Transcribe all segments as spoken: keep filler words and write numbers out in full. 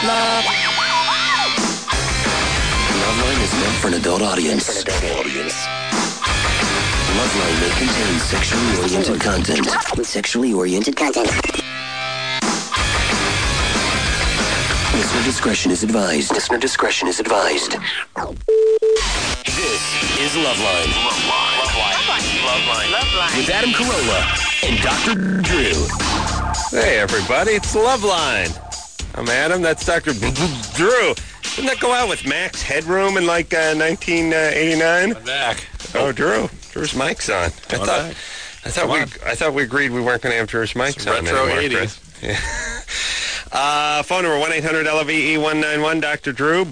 Love. Loveline is meant for an adult audience. For an adult audience. Loveline may contain sexually oriented content. Sexually oriented content. Listener discretion is advised. Listener discretion is advised. This is Loveline. Loveline. Loveline. Loveline. Loveline. With Adam Carolla and Doctor Drew. Hey, everybody. It's Loveline. I'm Adam. That's Doctor Drew. Didn't that go out with Max Headroom in like uh, nineteen eighty-nine? I'm back. Oh, Drew. Drew's mic's on. I I'm thought. back. I thought we. I thought we agreed we weren't going to have Drew's mics on retro anymore. eighties. Yeah. uh, phone number one eight hundred L V E one nine one. Doctor Drew,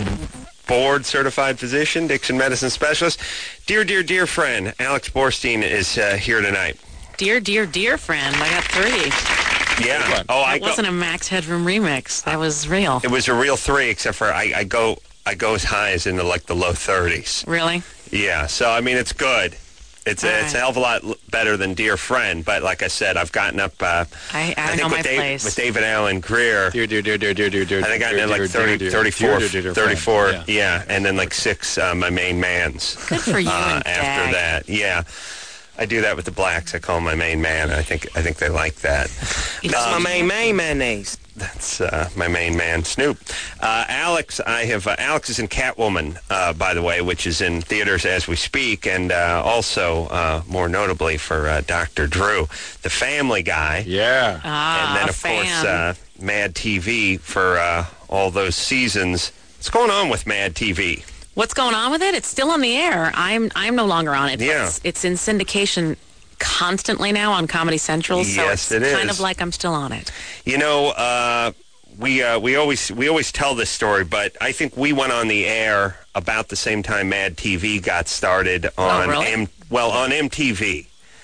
board certified physician, Dixon medicine specialist. Dear, dear, dear friend, Alex Borstein is uh, here tonight. Dear, dear, dear friend, I got three. Yeah. Oh, I That wasn't go, a Max Headroom remix. That was real. It was a real three, except for I, I go I go as high as into like the low thirties. Really? Yeah. So I mean, it's good. It's a, All it's a right. hell of a lot l- better than Dear Friend, but like I said, I've gotten up. Uh, I, I, think know with, my Dave, place. with David Allen Greer. Dear, dear, dear, dear, dear, dear, dear. I think I dear, got like dear, thirty, dear, thirty-four, dear, dear, dear, thirty-four, friend. yeah. and then like six, uh, my main mans. Good for you uh, and after Dag. that, yeah. I do that with the blacks. I call them my main man. I think I think they like that. You That's know, my main main mayonnaise. That's uh, my main man, Snoop. Uh, Alex, I have. Uh, Alex is in Catwoman, uh, by the way, which is in theaters as we speak, and uh, also, uh, more notably, for uh, Doctor Drew, the Family Guy. Yeah. Ah, And then, a of fan. course, uh, Mad T V for uh, all those seasons. What's going on with Mad T V? What's going on with it? It's still on the air. I'm I'm no longer on it. Yeah. It's, it's in syndication constantly now on Comedy Central. So Yes, it's it kind is. of like I'm still on it. You know, uh, we uh, we always we always tell this story, but I think we went on the air about the same time Mad T V got started on really? M- well on M T V,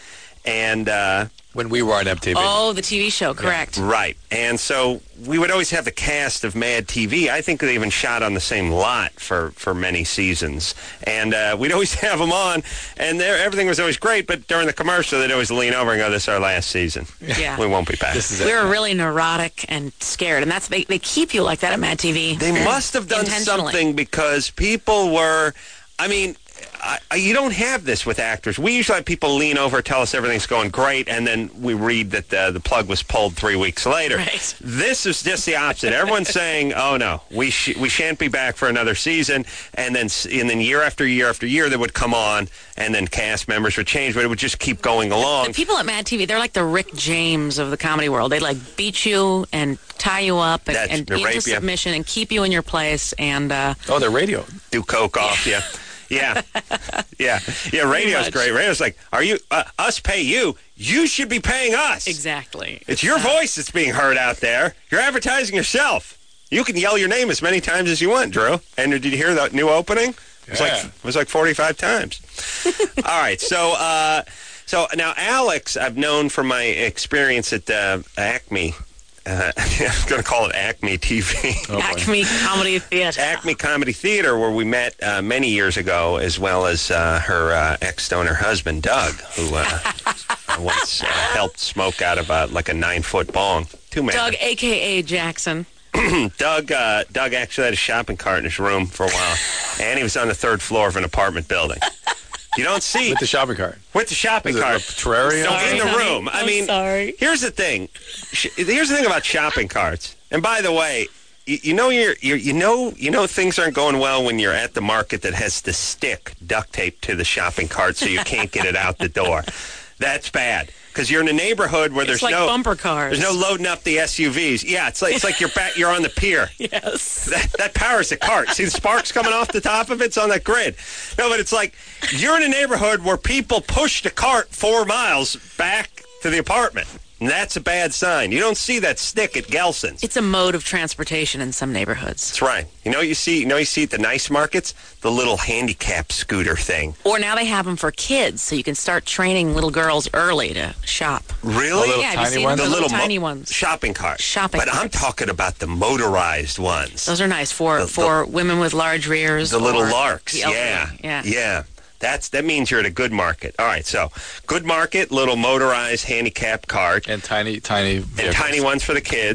and. Uh, When we were on M T V. Oh, the T V show, correct. Right. And so we would always have the cast of Mad T V. I think they even shot on the same lot for, for many seasons. And uh, we'd always have them on, and there, everything was always great, but during the commercial, they'd always lean over and go, this is our last season. Yeah. We won't be back. This is We it. were really neurotic and scared, and that's they, they keep you like that at Mad T V. They must have done Intentionally. something because people were, I mean, I, I, you don't have this with actors. We usually have people lean over, tell us everything's going great, and then we read that the, the plug was pulled three weeks later. Right. This is just the opposite. Everyone's saying, "Oh no, we sh- we shan't be back for another season," and then s- and then year after year after year they would come on, and then cast members would change, but it would just keep going along. The people at Mad T V, they're like the Rick James of the comedy world. They like beat you and tie you up and, That's- and they rape into you. submission and keep you in your place. And uh, Oh, the radio. Do coke off you. Yeah, yeah, yeah. Radio's much. great. Radio's like, "Are you uh, us pay you? You should be paying us." exactly, It's your voice that's being heard out there. You're advertising yourself. You can yell your name as many times as you want, Drew. And did you hear that new opening? It was Yeah. like it was like forty-five times. All right, so uh, so now Alex, I've known from my experience at uh, Acme. Uh, I'm going to call it Acme T V. Oh, boy. Acme Comedy Theater. Acme Comedy Theater, where we met uh, many years ago, as well as uh, her uh, ex-stoner husband, Doug, who uh, once uh, helped smoke out of uh, like a nine-foot bong. Two men. Doug, a k a. Jackson. Doug, uh, Doug actually had a shopping cart in his room for a while, and he was on the third floor of an apartment building. You don't see With the shopping cart. with the shopping Is it cart. a terrarium? No, Sorry, in the honey. room. I I'm mean, sorry. here's the thing. Sh- Here's the thing about shopping carts. And by the way, you, you know you're, you're you know you know things aren't going well when you're at the market that has the stick duct taped to the shopping cart so you can't get it out the door. That's bad because you're in a neighborhood where there's It's like no bumper cars. There's no loading up the S U Vs. Yeah, it's like it's like you're back. You're on the pier. Yes. That, that powers the cart. See the sparks coming off the top of it? It's on that grid. No, but it's like you're in a neighborhood where people push the cart four miles back to the apartment. And that's a bad sign. You don't see that stick at Gelson's. It's a mode of transportation in some neighborhoods. That's right. You know what you see? You know what you see at the nice markets? The little handicap scooter thing. Or now they have them for kids, so you can start training little girls early to shop. Really? little Yeah, have you tiny seen ones? them? The The little mo- tiny ones. Shopping carts. Shopping But I'm carts. talking about the motorized ones. Those are nice for The- for women with large rears. The little or larks, the elderly. yeah, yeah, yeah. That's that means you're at a good market. All right, so good market, little motorized handicap cart, And tiny, tiny and vehicles. tiny ones for the kids.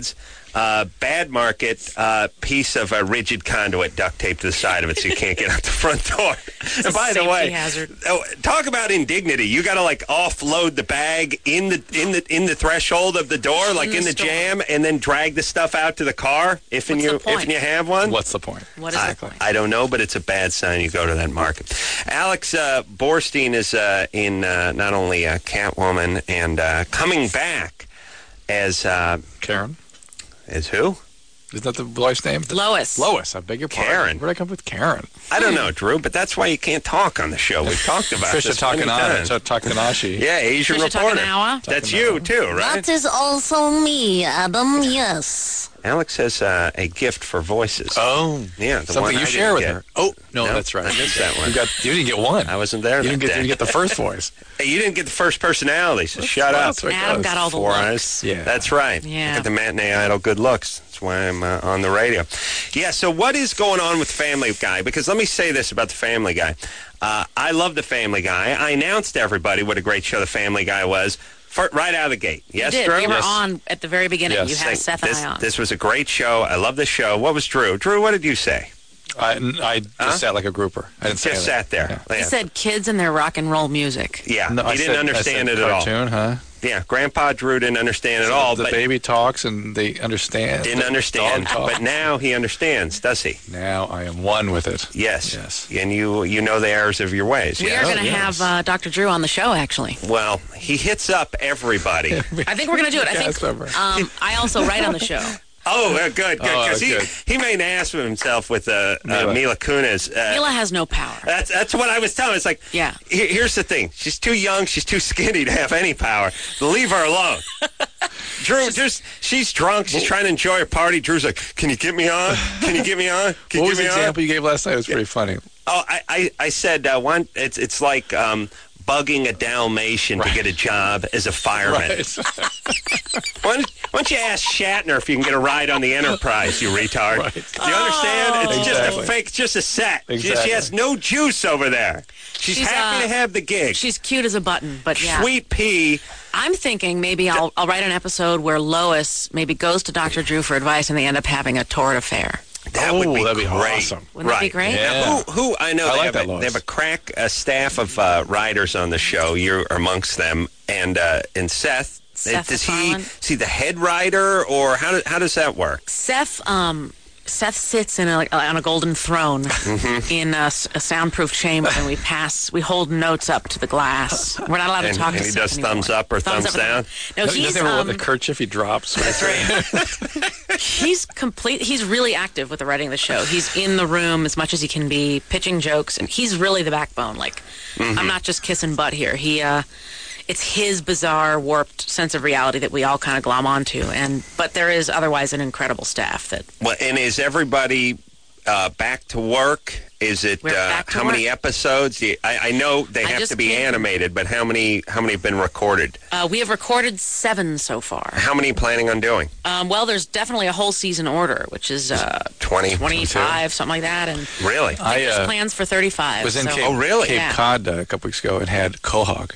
uh, bad market uh, piece of a rigid conduit duct taped to the side of it so you can't get out the front door. It's And a by the safety way, hazard. oh, talk about indignity. You got to like offload the bag in the in the in the threshold of the door, like In in the the, store. jam, and then drag the stuff out to the car if and What's you the point? if and you have one. What's the point? What is I, the point? I don't know, but it's a bad sign you go to that market. Alex uh, Borstein is uh, in uh, not only uh, Catwoman and uh, coming back as uh, Karen? as who? Isn't that the wife's name? Lois. Lois, I beg your pardon. Karen. Where'd I come up with Karen? I don't know, Drew, but that's why you can't talk on the show. We've talked about Trisha this many times. Takanashi. Yeah, Asian Trisha reporter. Takanawa? That's you too, right? That is also me, Adam, yes. Alex has uh, a gift for voices. Oh. Yeah, the Something one you I share didn't with get. her. Oh, no, No, that's right. I missed that one. You, got, you didn't get one. I wasn't there You that didn't, get, you day. didn't get the first voice. Hey, you didn't get the first personality, so shut Well, up. that's what it Adam does. got all the Four looks. eyes. Yeah. That's right. Yeah. I got the matinee idol good looks. That's why I'm uh, on the radio. Yeah, so what is going on with Family Guy? Because let me say this about the Family Guy. Uh, I love the Family Guy. I announced to everybody what a great show the Family Guy was for, right out of the gate. Yes, you did. Drew? We were Yes. on at the very beginning. Yes. You had Seth this, and I on. this was a great show. I love the show. What was Drew? Drew, what did you say? I, I just Huh? sat like a grouper. I didn't say Just anything. sat there. Yeah. He Yeah, said kids and their rock and roll music. yeah. No, I he didn't said- understand I it said at all. cartoon, huh? Yeah, Grandpa Drew didn't understand at all. The but baby talks and they understand. Didn't The understand, dog talks. but now he understands, does he? Now I am one with it. Yes. Yes. And you you know the errors of your ways. We yes? are going to yes. have uh, Doctor Drew on the show, actually. Well, he hits up everybody. I think we're going to do it. I think Cast member. um, I also write on the show. Oh, uh, good, good. Oh, Because he, good. he made an ass of himself with uh, uh, Mila. Mila Kunis. Uh, Mila has no power. That's that's what I was telling. It's like, Yeah. he- here's the thing. She's too young. She's too skinny to have any power. Leave her alone. Drew, just she's drunk. She's trying to enjoy her party. Drew's like, can you get me on? Can you get me on? Can What you was get the me on? example you gave last night? It was pretty funny. Oh, I, I, I said uh, one. It's it's like um, bugging a Dalmatian to get a job as a fireman. Right. Why, don't, why don't you ask Shatner if you can get a ride on the Enterprise, you retard? Right. Do you understand? It's just a Exactly. fake, it's just a set. She, Exactly. she has no juice over there. She's, She's, happy uh, to have the gig. She's cute as a button, but yeah. Sweet pea. I'm thinking maybe I'll, I'll write an episode where Lois maybe goes to Doctor Drew for advice and they end up having a torrid affair. That Oh, would be that'd be great. awesome. Wouldn't that be Right. great? Yeah. Now, who, who I know I they, like have that, a, Lois. they have a crack a staff of uh, writers on the show. You're amongst them, and uh, and Seth. Seth does he MacFarlane. is he the head writer, or how do, how does that work? Seth, um, Seth sits in a, on a golden throne Mm-hmm. in a, s- a soundproof chamber, and we pass, we hold notes up to the glass. We're not allowed to And, talk and to he Seth does anymore. thumbs up or thumbs, up down. No, Doesn't he's he have um, a kerchief he drops? that's right. He's complete. He's really active with the writing of the show. He's in the room as much as he can be, pitching jokes, and he's really the backbone. Like, Mm-hmm. I'm not just kissing butt here. He, uh, it's his bizarre, warped sense of reality that we all kind of glom onto. And but there is otherwise an incredible staff that Well, and is everybody uh, back to work? Is it We're uh, back to how many work. episodes? Do you- I, I know they I have just to be came- animated, but how many how many have been recorded? uh, we have recorded seven so far. How many are you planning on doing? Um, well, there's definitely a whole season order, which is uh, twenty, twenty-five, something like that, and Really? I think I, uh, there's plans for thirty-five. was in so- Cape, Oh, really? Cape Yeah. Cod uh, a couple weeks ago and had quahog.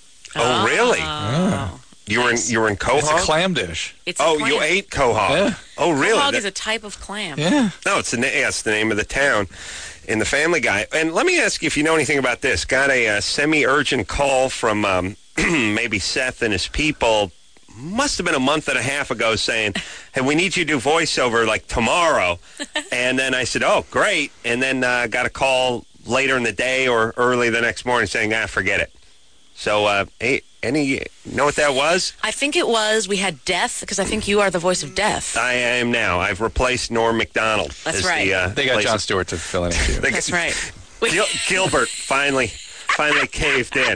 Oh, really? Oh. You were in nice. you were in It's a Quahog? clam dish. It's a Oh, clam. you ate Quahog. Yeah. Oh, really? Quahog That- is a type of clam. Yeah. No, it's the na- yeah, it's the name of the town in the Family Guy. And let me ask you if you know anything about this. Got a uh, semi-urgent call from um, maybe Seth and his people. Must have been a month and a half ago, saying, "Hey, we need you to do voiceover like tomorrow." And then I said, "Oh, great!" And then uh, got a call later in the day or early the next morning saying, "Ah, forget it." So, uh, hey, any you know what that was? I think it was, we had Death, because I think you are the voice of Death. I am now. I've replaced Norm Macdonald. That's as right. The, uh, They got place- Jon Stewart to fill in for you. They- That's right. We, Gil- Gilbert finally finally caved in.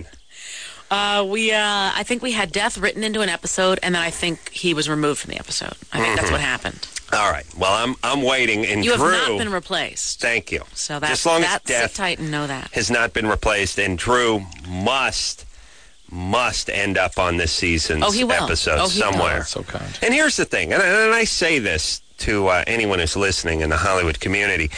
uh, we uh, I think we had Death written into an episode, and then I think he was removed from the episode. I think that's what happened. All right. Well, I'm I'm waiting, and You have Drew. not been replaced. Thank you. So that's, Just long as that's Death sit tight and know that. has not been replaced, and Drew must must end up on this season's Oh, he will. episode Oh, he will. somewhere. That's so kind. And here's the thing, and I, and I say this to uh, anyone who's listening in the Hollywood community.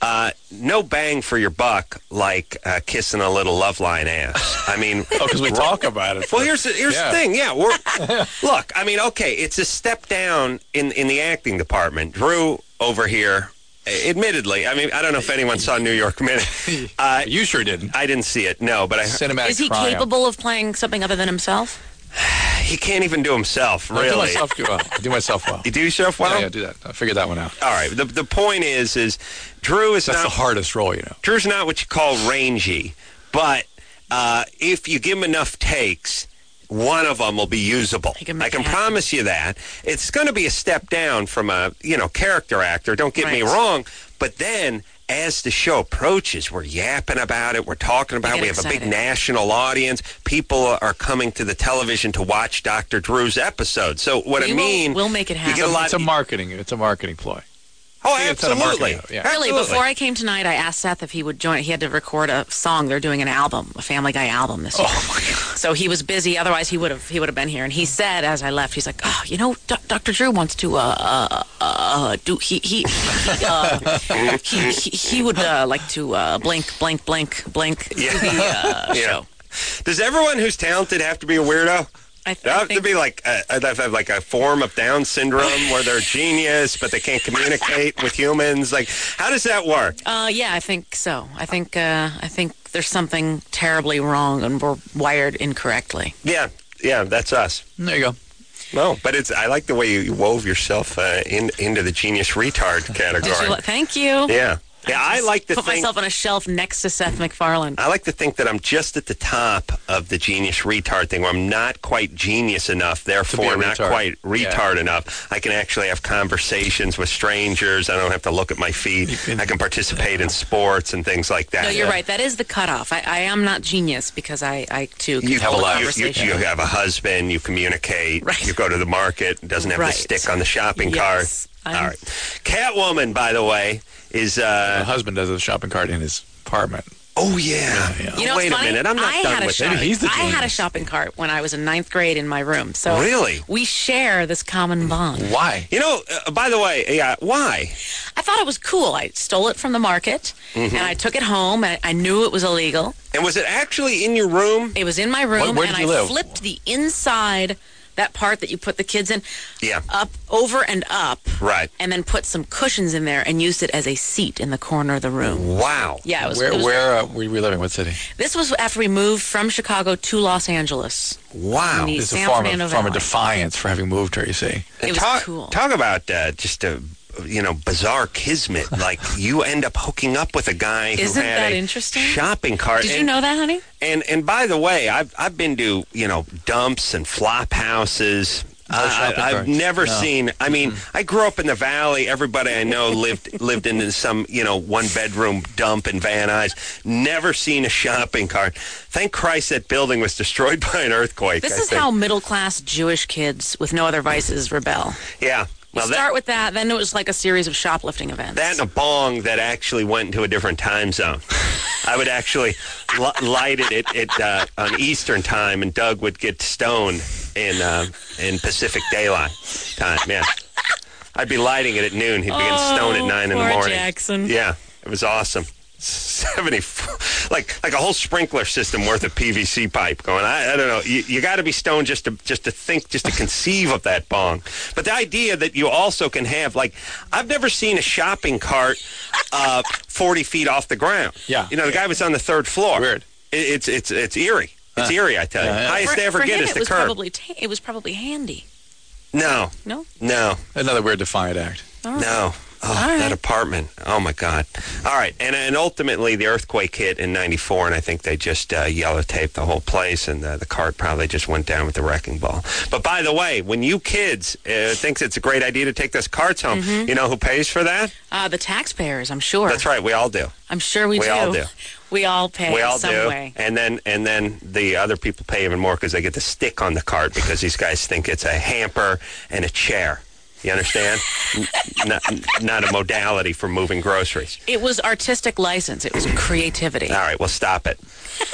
Uh, no bang for your buck like uh, kissing a little Loveline ass. I mean, Oh, because we talk about it. well, here's the, here's Yeah. the thing. Yeah, we're look. I mean, okay, it's a step down in in the acting department. Drew over here, admittedly, I mean, I don't know if anyone saw New York Minute. Uh, You sure didn't. I didn't see it. No, but I, Cinematic Is he triumph. capable of playing something other than himself? he can't even do himself. I do Really, myself well. I do myself well. you do yourself well. Yeah, yeah, do that. I figured that one out. All right. The the point is, is Drew is That's not the hardest role, you know. Drew's not what you call rangy, but uh, if you give him enough takes, one of them will be usable. He can make I can it happen. promise you that. It's going to be a step down from a you know character actor. Don't get me Right. wrong, but then. As the show approaches, we're yapping about it. We're talking about it. get We have a big excited. national audience. People are coming to the television to watch Doctor Drew's episode. So what We I will- mean, we'll make it You get a happen. lot. It's a marketing. It's a marketing ploy. oh, you get a ton of absolutely. marketing out of it, yeah. Really, Absolutely. before I came tonight, I asked Seth if he would join. He had to record a song. They're doing an album, a Family Guy album this year. Oh, my God. So he was busy. Otherwise, he would have he would have been here. And he said, as I left, he's like, "Oh, you know, D- Doctor Drew wants to uh uh uh do he he he uh, he, he, he would uh, like to uh blink blink blink blink do Yeah. the uh, Yeah. show." Does everyone who's talented have to be a weirdo? I, They I have to think be like a, they have to have like a form of Down syndrome where they're a genius, but they can't communicate with humans. Like, how does that work? Uh, yeah, I think so. I think uh, I think there's something terribly wrong, and we're wired incorrectly. Yeah, yeah, that's us. There you go. No, but it's. I like the way you wove yourself uh, in, into the genius retard category. Did you? Thank you. Yeah, yeah. I like to put think. myself on a shelf next to Seth MacFarlane. I like to think that I'm just at the top of the genius retard thing, where I'm not quite genius enough, therefore a not retard. quite retard Yeah. enough. I can actually have conversations with strangers. I don't have to look at my feet. can- I can participate in sports and things like that. No, you're right. That is the cutoff. I, I am not genius because I, I too can You have a hold life. You, conversation. you have a husband. You communicate. Right. You go to the market. It doesn't have Right. the stick on the shopping Yes, cart. I'm- All right. Catwoman, by the way, is. My Uh, husband does a shopping cart in his apartment. oh yeah. yeah. You know, Wait it's a funny? minute. I'm not I done had a with shop- it. Maybe he's the I had a genius. shopping cart when I was in ninth grade in my room. So Really? we share this common bond. Why? You know. Uh, by the way, yeah. Why? I thought it was cool. I stole it from the market Mm-hmm. and I took it home. And I knew it was illegal. And was it actually in your room? It was in my room, where did and you I live? flipped the inside, that part that you put the kids in, Yeah. up, over and up, Right. and then put some cushions in there and used it as a seat in the corner of the room. Wow. Yeah, it was. Where it was- where uh, were we living? What city? This was after we moved from Chicago to Los Angeles. Wow. The It's a San form Fernando of, form of Valley. defiance for having moved here, you see. And It was talk, cool. Talk about uh, just a you know bizarre kismet. Like you end up hooking up with a guy who Isn't had that a interesting? shopping cart. Did and, you know that, honey? And and by the way, I've I've been to you know dumps and flop houses. Uh, shopping I, I've carts. never No. seen. I mean, I grew up in the valley. Everybody I know lived lived in some you know one bedroom dump in Van Nuys. Never seen a shopping cart. Thank Christ that building was destroyed by an earthquake. This I is think. how middle class Jewish kids with no other vices rebel. Yeah. You Well, that, start with that, then it was like a series of shoplifting events. That and a bong that actually went into a different time zone. I would actually li- light it at, at, uh, on Eastern time, and Doug would get stoned in uh, in Pacific Daylight time. Yeah, I'd be lighting it at noon. He'd be getting stoned at nine in the poor morning. Jackson. Yeah, it was awesome. Seventy, like like a whole sprinkler system worth of P V C pipe going. I, I don't know. You, you got to be stoned just to just to think, just to conceive of that bong. But the idea that you also can have, like, I've never seen a shopping cart uh, forty feet off the ground. Yeah. You know, the guy was on the third floor. Weird. It, it's it's it's eerie. It's eerie, I tell you. Yeah, yeah. Highest For, they ever for get him, is it the was curb. probably ta- it was probably handy. No, No, no. Another weird defiant act. No. Oh, All that right. apartment. Oh, my God. All right. And and ultimately, the earthquake hit in ninety-four, and I think they just uh, yellow taped the whole place, and the, the cart probably just went down with the wrecking ball. But by the way, when you kids uh, think it's a great idea to take those carts home, Mm-hmm. you know who pays for that? uh, the taxpayers, I'm sure. That's right. We all do. I'm sure we, We do. all do. We all pay We in all some do. way. And then and then the other people pay even more because they get the stick on the cart because these guys think it's a hamper and a chair. You understand? N- not, not a modality for moving groceries. It was artistic license. It was creativity. All right, well, stop it.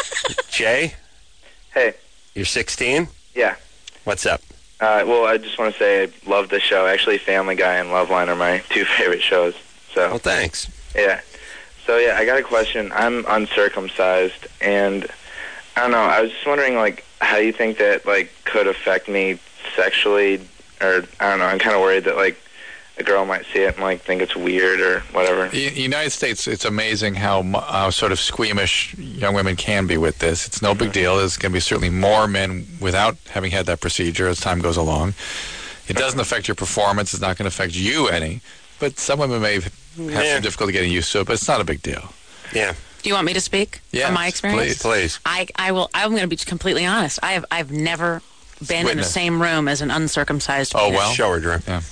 Jay, Hey, you're sixteen? yeah. What's up? Uh, well, I just want to say I love the show. Actually, Family Guy and Loveline are my two favorite shows. Well, So, thanks. yeah. So yeah, I got a question. I'm uncircumcised, and I don't know. I was just wondering, like, how you think that like could affect me sexually, or I don't know. I'm kind of worried that like a girl might see it and like think it's weird or whatever. In the United States, it's amazing how uh, sort of squeamish young women can be with this. It's no big deal. There's going to be certainly more men without having had that procedure as time goes along. It doesn't affect your performance. It's not going to affect you any. But some women may have Yeah. some difficulty getting used to it, but it's not a big deal. Yeah. Do you want me to speak Yes, from my experience? please. Please. I, I will. I'm going to be completely honest. I have. I've never been in the Witness. same room as an uncircumcised. Oh, penis. well. Show her, Drew. Yeah.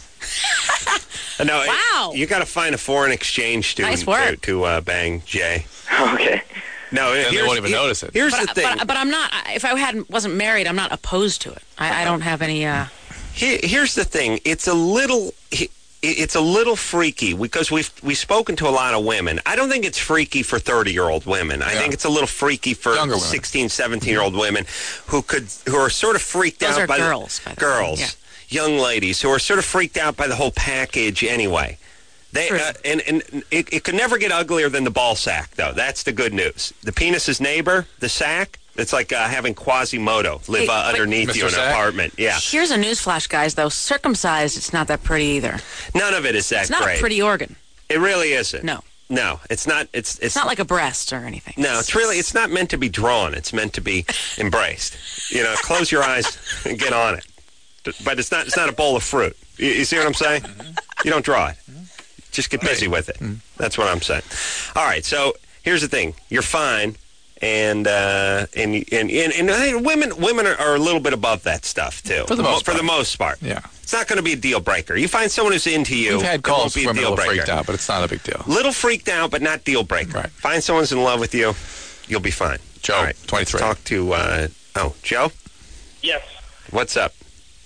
Uh, No, it- Wow. you got to find a foreign exchange student Nice work. to, to uh, bang Jay. Okay. No, Then they here's- won't even here- notice it. Here's But, the thing. but, but I'm not. If I hadn't wasn't married, I'm not opposed to it. I, I don't have any. Uh, Here, here's the thing. It's a little. he- It's a little freaky because we've we've spoken to a lot of women. I don't think it's freaky for thirty-year-old women. I Yeah. think it's a little freaky for Younger women. sixteen, seventeen-year-old women who could who are sort of freaked Those out are by girls, the by the way. girls, Yeah. young ladies who are sort of freaked out by the whole package anyway. They True. uh, and and it, it could never get uglier than the ball sack, though. That's the good news. The penis's neighbor, the sack. It's like uh, having Quasimodo live Hey, uh, wait. underneath you in Mister an Sack? apartment. Yeah, Here's a newsflash, guys. Though circumcised, it's not that pretty either. none of it is that It's not great. a pretty organ. It really isn't. No, No, it's not. It's it's, it's not like a breast or anything. No, it's really. It's not meant to be drawn. It's meant to be embraced. You know, close your eyes and get on it. But it's not. It's not a bowl of fruit. You, you see what I'm saying? You don't draw it. Just get busy with it. That's what I'm saying. All right. So here's the thing. You're fine, and uh, and, and and and hey, women women are, are a little bit above that stuff too. For the most For part. the most part. Yeah. It's not going to be a deal breaker. You find someone who's into you. We've had it won't calls be from a women a deal little breaker. freaked out, but it's not a big deal. Little freaked out, but not deal breaker. Right. Find someone's in love with you, you'll be fine. Joe, All right, twenty-three. Let's talk to, uh, oh, Joe? Yes. What's up?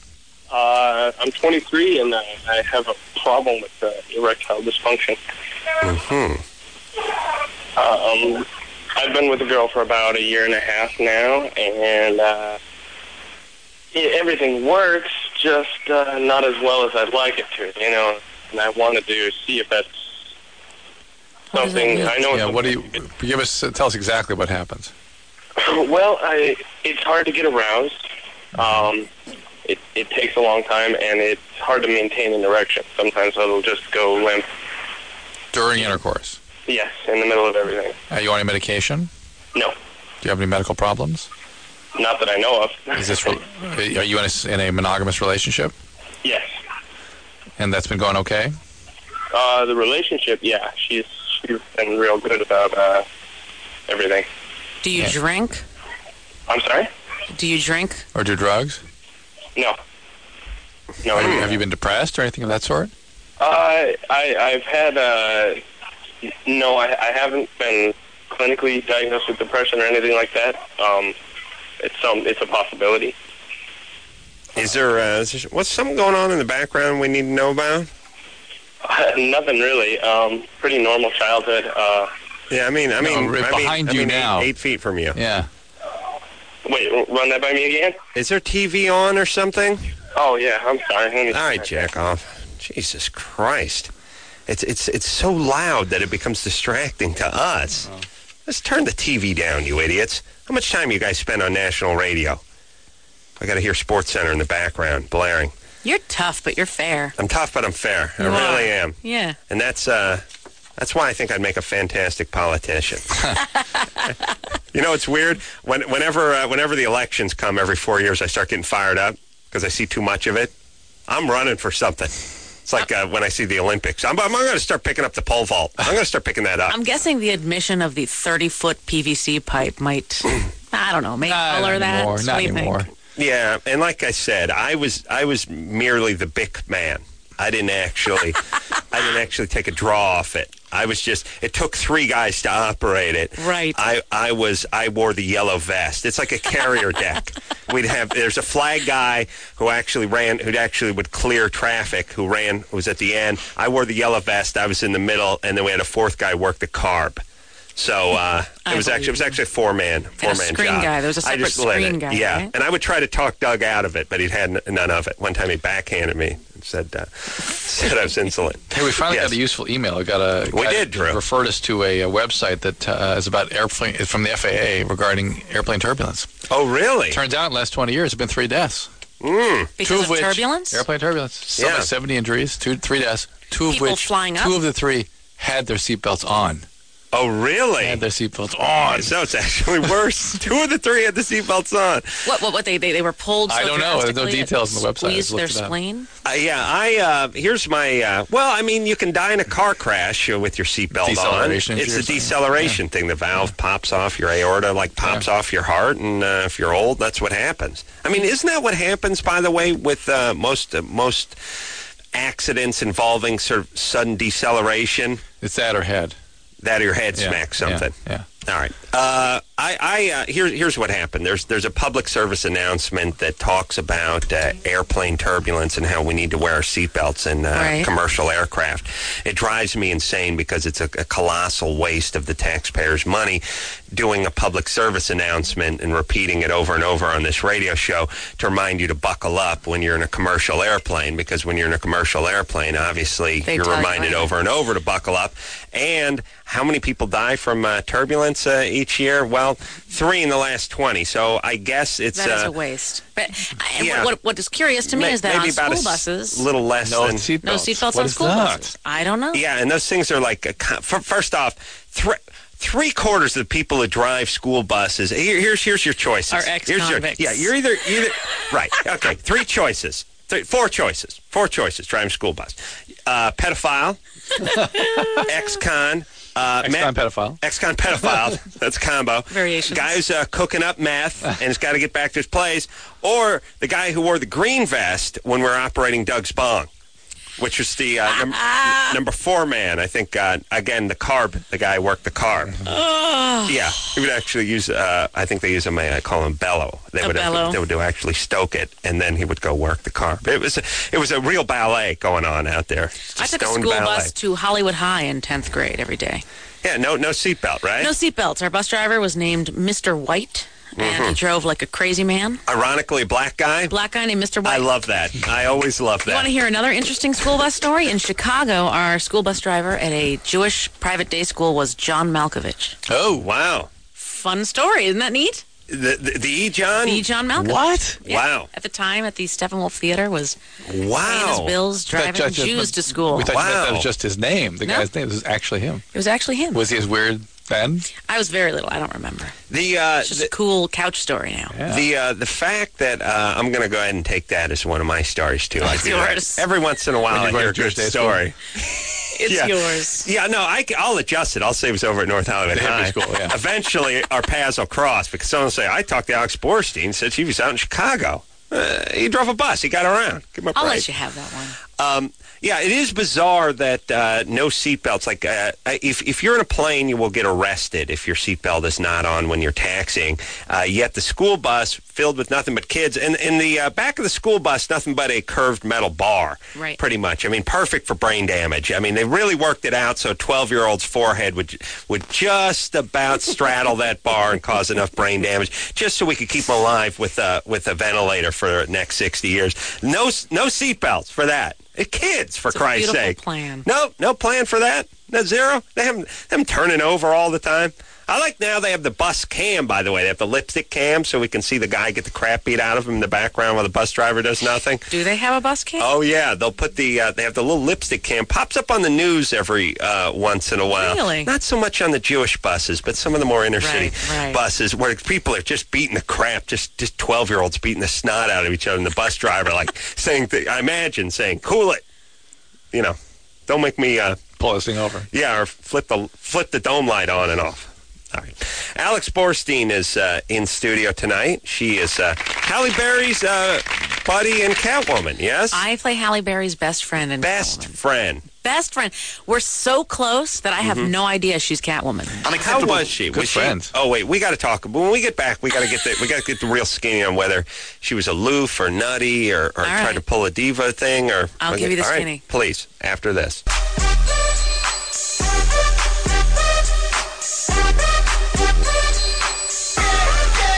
Uh, I'm twenty-three, and I, I have a problem with uh, erectile dysfunction. Hmm. Um, I've been with a girl for about a year and a half now, and uh, yeah, everything works, just uh, not as well as I'd like it to, you know. And I wanted to see if that's What does that something. mean? I know. Yeah, it's what do you give us? Tell us exactly what happens. Well, I, it's hard to get aroused. Um, it, it takes a long time, and it's hard to maintain an erection. Sometimes it'll just go limp. During intercourse. Yes, in the middle of everything. Are you on any medication? No, Do you have any medical problems? not that I know of. Is this? Re- are you in a, in a monogamous relationship? Yes. And that's been going okay? Uh, the relationship, yeah, she's she's been real good about uh, everything. Do you Yeah. drink? I'm sorry? Do you drink? Or do drugs? No. No. Have you, have you been depressed or anything of that sort? Uh, I, I've had, uh, no, I, I haven't been clinically diagnosed with depression or anything like that. Um, it's some, it's a possibility. Is there, uh, is there, what's something going on in the background we need to know about? Uh, nothing really. Um, pretty normal childhood. Uh, Yeah, I mean, I No, mean, right I mean, behind I you mean, now. Eight, eight feet from you. Yeah. wait, run that by me again? Is there T V on or something? Oh, yeah, I'm sorry. Let me- All right, jack off. Jesus Christ. It's it's it's so loud that it becomes distracting to us. Let's turn the T V down, you idiots. How much time you guys spend on national radio? I got to hear Sports Center in the background blaring. You're tough, but you're fair. I'm tough, but I'm fair. I You really are. am. Yeah. And that's uh, that's why I think I'd make a fantastic politician. You know, it's weird. When, whenever uh, whenever the elections come every four years, I start getting fired up because I see too much of it. I'm running for something. It's like uh, when I see the Olympics. I'm, I'm going to start picking up the pole vault. I'm going to start picking that up. I'm guessing the admission of the thirty-foot P V C pipe might, I don't know, make Not color that. anymore. So Not what do you think? anymore. Yeah, and like I said, I was I was merely the big man. I didn't actually I didn't actually take a draw off it. I was just it took three guys to operate it. Right. I, I was I wore the yellow vest. It's like a carrier deck. We'd have there's a flag guy who actually ran who actually would clear traffic, who ran who was at the end. I wore the yellow vest, I was in the middle, and then we had a fourth guy work the carb. So uh, I it was actually it was actually a four man four man screen job. guy. There was a I separate just lit screen it. guy, Yeah, right? and I would try to talk Doug out of it, but he'd had n- none of it. One time he backhanded me, Said uh, said I was insolent. Hey, we finally Yes. got a useful email. We got a We guy did, Drew. referred us to a, a website that uh, is about airplane from the F A A regarding airplane turbulence. Oh, really? Turns out in the last twenty years, there have been three deaths. Mm. Because two of, of which, turbulence? Airplane turbulence. Something Yeah. like seventy injuries, two, three deaths. Two of People which, flying up? two of the three had their seatbelts on. Oh, really? Had their seatbelts on. So it's actually worse. Two of the three had the seatbelts on. What, what, what, they, they, they were pulled so I don't know. There's no drastically it details on the website. I just Squeezed their looked it up. spleen? Uh, yeah, I, uh, here's my, uh, well, I mean, you can die in a car crash uh, with your seatbelt on. Deceleration It's injury a or something. deceleration thing. The valve pops off your aorta, like pops Yeah. off your heart, and uh, if you're old, that's what happens. I mean, isn't that what happens, by the way, with uh, most uh, most accidents involving sort of sudden deceleration? It's that or head. That or your head Yeah, smacks something. Yeah. All right. Uh, I, I uh, here, here's what happened. There's there's a public service announcement that talks about uh, airplane turbulence and how we need to wear our seatbelts in uh, Right. commercial aircraft. It drives me insane because it's a, a colossal waste of the taxpayers' money doing a public service announcement and repeating it over and over on this radio show to remind you to buckle up when you're in a commercial airplane, because when you're in a commercial airplane, obviously They you're tell you, reminded right. over and over to buckle up. And how many people die from uh, turbulence uh, each year? Well, three in the last twenty. So I guess it's That is uh, a waste. But I, yeah. what, what is curious to me may- is that maybe on about a school s- buses, little less No than seatbelts. no seatbelts What on is school that? buses. I don't know. Yeah, and those things are like, a, co- f- first off, three, three quarters of the people who drive school buses, here, here's here's your choices. Are Here's your- ex-convicts. Yeah, you're either, either, right, okay, three choices. Three, four choices. Four choices driving school bus. Uh, pedophile, ex-con, uh, Ex-con ma- pedophile. ex-con pedophile, that's a combo. Variations. Guy who's uh, cooking up meth and has got to get back to his place, or the guy who wore the green vest when we were operating Doug's Bong, which was the uh, num- number four man. I think, uh, again, the carb, the guy who worked the carb. Yeah, he would actually use, uh, I think they use him, I call him bellow. They A would, bellow. They would do actually stoke it, and then he would go work the carb. It was, a, it was a real ballet going on out there. Just I took a stone school ballet. bus to Hollywood High in tenth grade every day. Yeah, no, no seatbelt, right? No seatbelts. Our bus driver was named Mister White, and Mm-hmm. he drove like a crazy man. Ironically, a black guy. Black guy named Mister White. I love that. I always love You want that. to hear another interesting school bus story? In Chicago, our school bus driver at a Jewish private day school was John Malkovich. Oh, wow. Fun story, isn't that neat? The the, the E. John. The John Malkovich. What? Yeah. Wow. At the time, at the Steppenwolf Theater, was paying his Wow. bills, driving That judge- Jews to school. We thought you meant that Wow. was just his name. The No. guy's name was actually him. It was actually him. Was he as weird then? I was very little. I don't remember. The uh, It's just the, a cool couch story now. Yeah. The uh, the fact that uh, I'm going to go ahead and take that as one of my stories too. I It's do that. yours. Every once in a while, When I you go hear to a good Jewish day story. It's Yeah. yours. Yeah, no, I, will adjust it. I'll say it was over at North Hollywood The hippie High. school, yeah. Eventually, our paths will cross because someone will say, I talked to Alex Borstein, said she was out in Chicago. Uh, he drove a bus. He got around. Give him a I'll break. let you have that one. Um, yeah, it is bizarre that uh, no seatbelts. Like, uh, if if you're in a plane, you will get arrested if your seatbelt is not on when you're taxiing. Uh, yet the school bus filled with nothing but kids, and in the uh, back of the school bus, nothing but a curved metal bar. Right. Pretty much. I mean, perfect for brain damage. I mean, they really worked it out so a twelve-year-old's forehead would would just about straddle that bar and cause enough brain damage, just so we could keep them alive with a with a ventilator for the next sixty years. No no seatbelts for that. Uh, Kids, for It's a Christ's beautiful sake. plan. No, no plan for that. No zero. They have them turning over all the time. I like now they have the bus cam, by the way. They have the lipstick cam so we can see the guy get the crap beat out of him in the background while the bus driver does nothing. Do they have a bus cam? Oh yeah, they'll put the uh, they have the little lipstick cam pops up on the news every uh, once in a while. Really? Not so much on the Jewish buses, but some of the more inner city Right, right. buses where people are just beating the crap, just just twelve year olds beating the snot out of each other, and the bus driver like saying, th- I imagine saying, "Cool it," you know, don't make me. Uh, Pull this thing over. yeah, or flip the flip the dome light on and off. All right. Alex Borstein is uh, in studio tonight. She is uh, Halle Berry's uh, buddy and Catwoman, yes? I play Halle Berry's best friend and Best Catwoman. friend. Best friend. We're so close that I have Mm-hmm. no idea she's Catwoman. How was she? Good was friends. She, oh wait, we got to talk. When we get back, we got to get the we got to get the real skinny on whether she was aloof or nutty or, or tried right. to pull a diva thing or. I'll give you the all right, skinny. please. After this.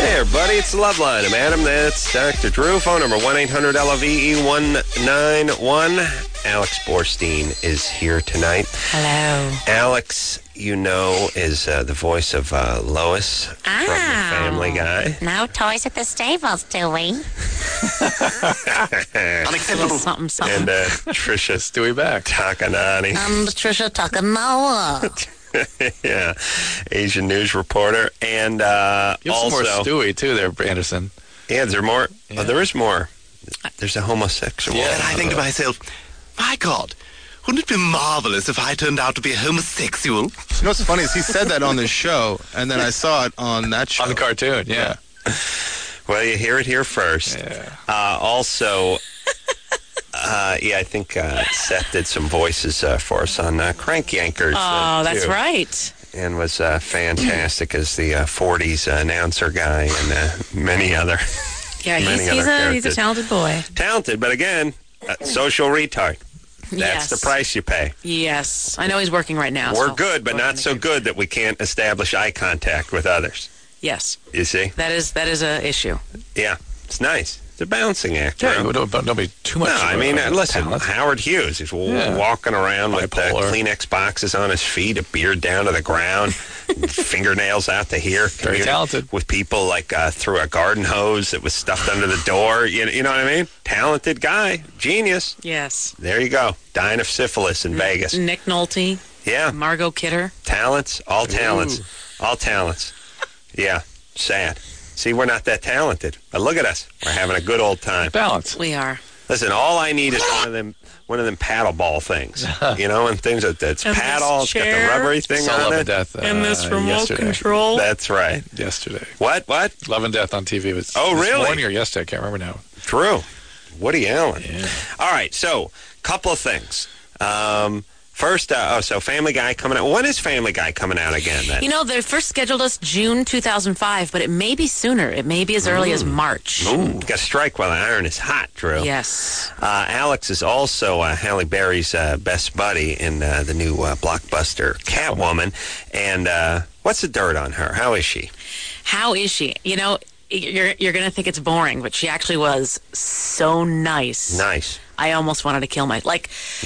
Hey, everybody, it's the Love Line. I'm Adam. That's Doctor Drew. Phone number one eight hundred L O V E one nine one. Alex Borstein is here tonight. Hello. Alex, you know, is uh, the voice of uh, Lois from Ah. The Family Guy. No toys at the stables, do we? Unacceptable. Something, something. And uh, Trisha Stewie back. Takanani. I'm Trisha Takanawa. Yeah, Asian news reporter. And uh, You have also... some more Stewie, too, there, Anderson. Yeah, is there more? Yeah. Oh, there is more. There's a homosexual. Yeah. And I think to myself, my God, wouldn't it be marvelous if I turned out to be a homosexual? You know what's funny is he said that on this show, and then I saw it on that show. On the cartoon, yeah. Well, you hear it here first. Yeah. Uh, also, uh, yeah, I think uh, Seth did some voices uh, for us on uh, Crank Yankers. uh, Oh, that's too, right. And was uh, fantastic as the uh, forties uh, announcer guy and uh, many other Yeah, Many he's, other he's, a, he's a characters. talented boy. talented. But again, uh, social retard. That's Yes. the price you pay. Yes. I know he's working right now. We're so good, but we're not gonna so keep- good that we can't establish eye contact with others. Yes. You see? That is that is a issue. Yeah, it's nice. It's a bouncing act. Yeah, right? don't, don't be too much. No, I mean, uh, uh, listen, talent. Howard Hughes, he's w- Yeah. walking around with uh, Bipolar. Kleenex boxes on his feet, a beard down to the ground, fingernails out to here. Very communing talented. With people like uh, through a garden hose that was stuffed under the door. You, you know what I mean? Talented guy. Genius. Yes. There you go. Dying of syphilis in Vegas. Nick Nolte, Yeah. Margot Kidder. Talents. All talents. All talents. Yeah. Sad. See, we're not that talented. But look at us. We're having a good old time. Balance. We are. Listen, all I need is one of them, one of them paddle ball things, you know, and things that that's And this paddle. It's got the chair. rubbery thing Saw on Love it. and Death. Uh, And this remote yesterday. control. That's right. Yesterday. What? What? Love and Death on T V was Oh, this really? morning or yesterday. I can't remember now. True. Woody Allen. Yeah. All right. So, couple of things. Um, first, uh, oh, so Family Guy coming out. When is Family Guy coming out again? Then? You know, they first scheduled us June two thousand five, but it may be sooner. It may be as early as March. Ooh, got to strike while the iron is hot, Drew. Yes. Uh, Alex is also uh, Halle Berry's uh, best buddy in uh, the new uh, blockbuster Catwoman. And uh, what's the dirt on her? How is she? How is she? You know, you're you're going to think it's boring, but she actually was so nice. Nice. I almost wanted to kill my like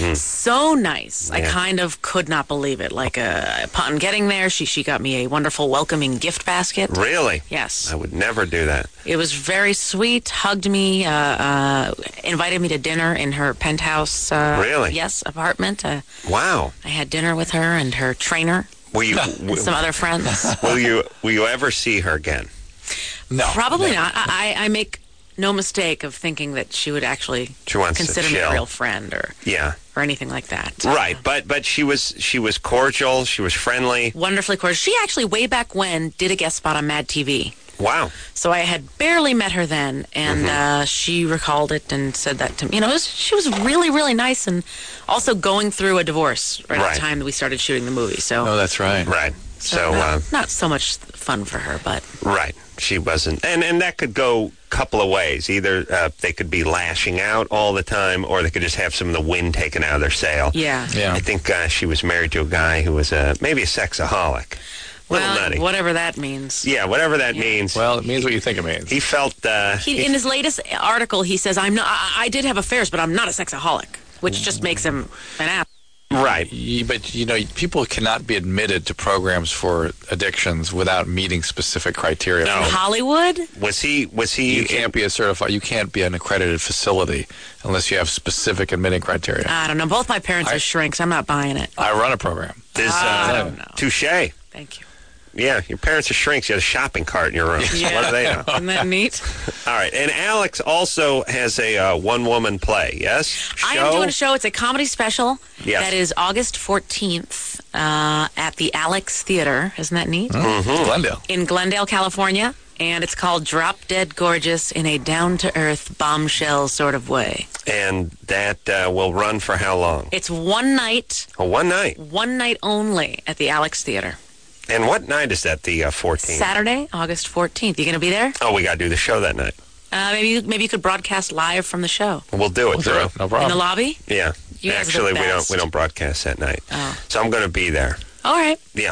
so nice. I Yeah. kind of could not believe it. Like uh, upon getting there, she she got me a wonderful welcoming gift basket. Really? Yes, I would never do that. it was very sweet. Hugged me, uh, uh, invited me to dinner in her penthouse. Uh, Really? Yes, apartment. Uh, Wow. I had dinner with her and her trainer, Will you and some other friends. will you will you ever see her again? No. Probably no. not. I, I I make no mistake of thinking that she would actually She wants to consider me chill. a real friend or Yeah. or anything like that. Right, but but she was she was cordial, she was friendly. Wonderfully cordial. She actually, way back when, did a guest spot on Mad T V. Wow. So I had barely met her then, and Mm-hmm. uh, she recalled it and said that to me. You know, it was, she was really, really nice, and also going through a divorce right, at Right. the time that we started shooting the movie. So, Oh, that's right. Right. So not, uh, not so much fun for her, but right, she wasn't, and and that could go a couple of ways. Either uh, they could be lashing out all the time, or they could just have some of the wind taken out of their sail. yeah. Yeah. I think uh, she was married to a guy who was uh, maybe a sexaholic. Little Well, nutty. whatever that means. Yeah, whatever that Yeah. means. Well, it means what you think it means. He felt uh, He, in his latest article, he says, "I'm not. I, I did have affairs, but I'm not a sexaholic," which just makes him an ass. right. You- But, you know, people cannot be admitted to programs for addictions without meeting specific criteria. No. In Hollywood, Was he? Was he? You can't be a certified, you can't be an accredited facility unless you have specific admitting criteria. I don't know. Both my parents I- are shrinks. I'm not buying it. I run a program. This, I uh, don't know. touche. Thank you. Yeah, your parents are shrinks. You had a shopping cart in your room. Yeah. What do they know? Isn't that neat? All right, and Alex also has a uh, one-woman play. Yes, show. I am doing a show. It's a comedy special. Yes. That is August fourteenth uh, at the Alex Theater. Isn't that neat? Mm-hmm. Glendale. In Glendale, California. And it's called Drop Dead Gorgeous in a down-to-earth bombshell sort of way. And that uh, will run for how long? It's one night, Oh, one night. one night only at the Alex Theater. And what night is that? The uh, fourteenth. Saturday, August fourteenth. You going to be there? Oh, we got to do the show that night. Uh, maybe you, maybe you could broadcast live from the show. We'll do it, We'll do Drew. it. No In problem. the lobby? Yeah. You guys are Actually, the we don't best. we don't broadcast that night. Oh. So I'm going to be there. All right. Yeah.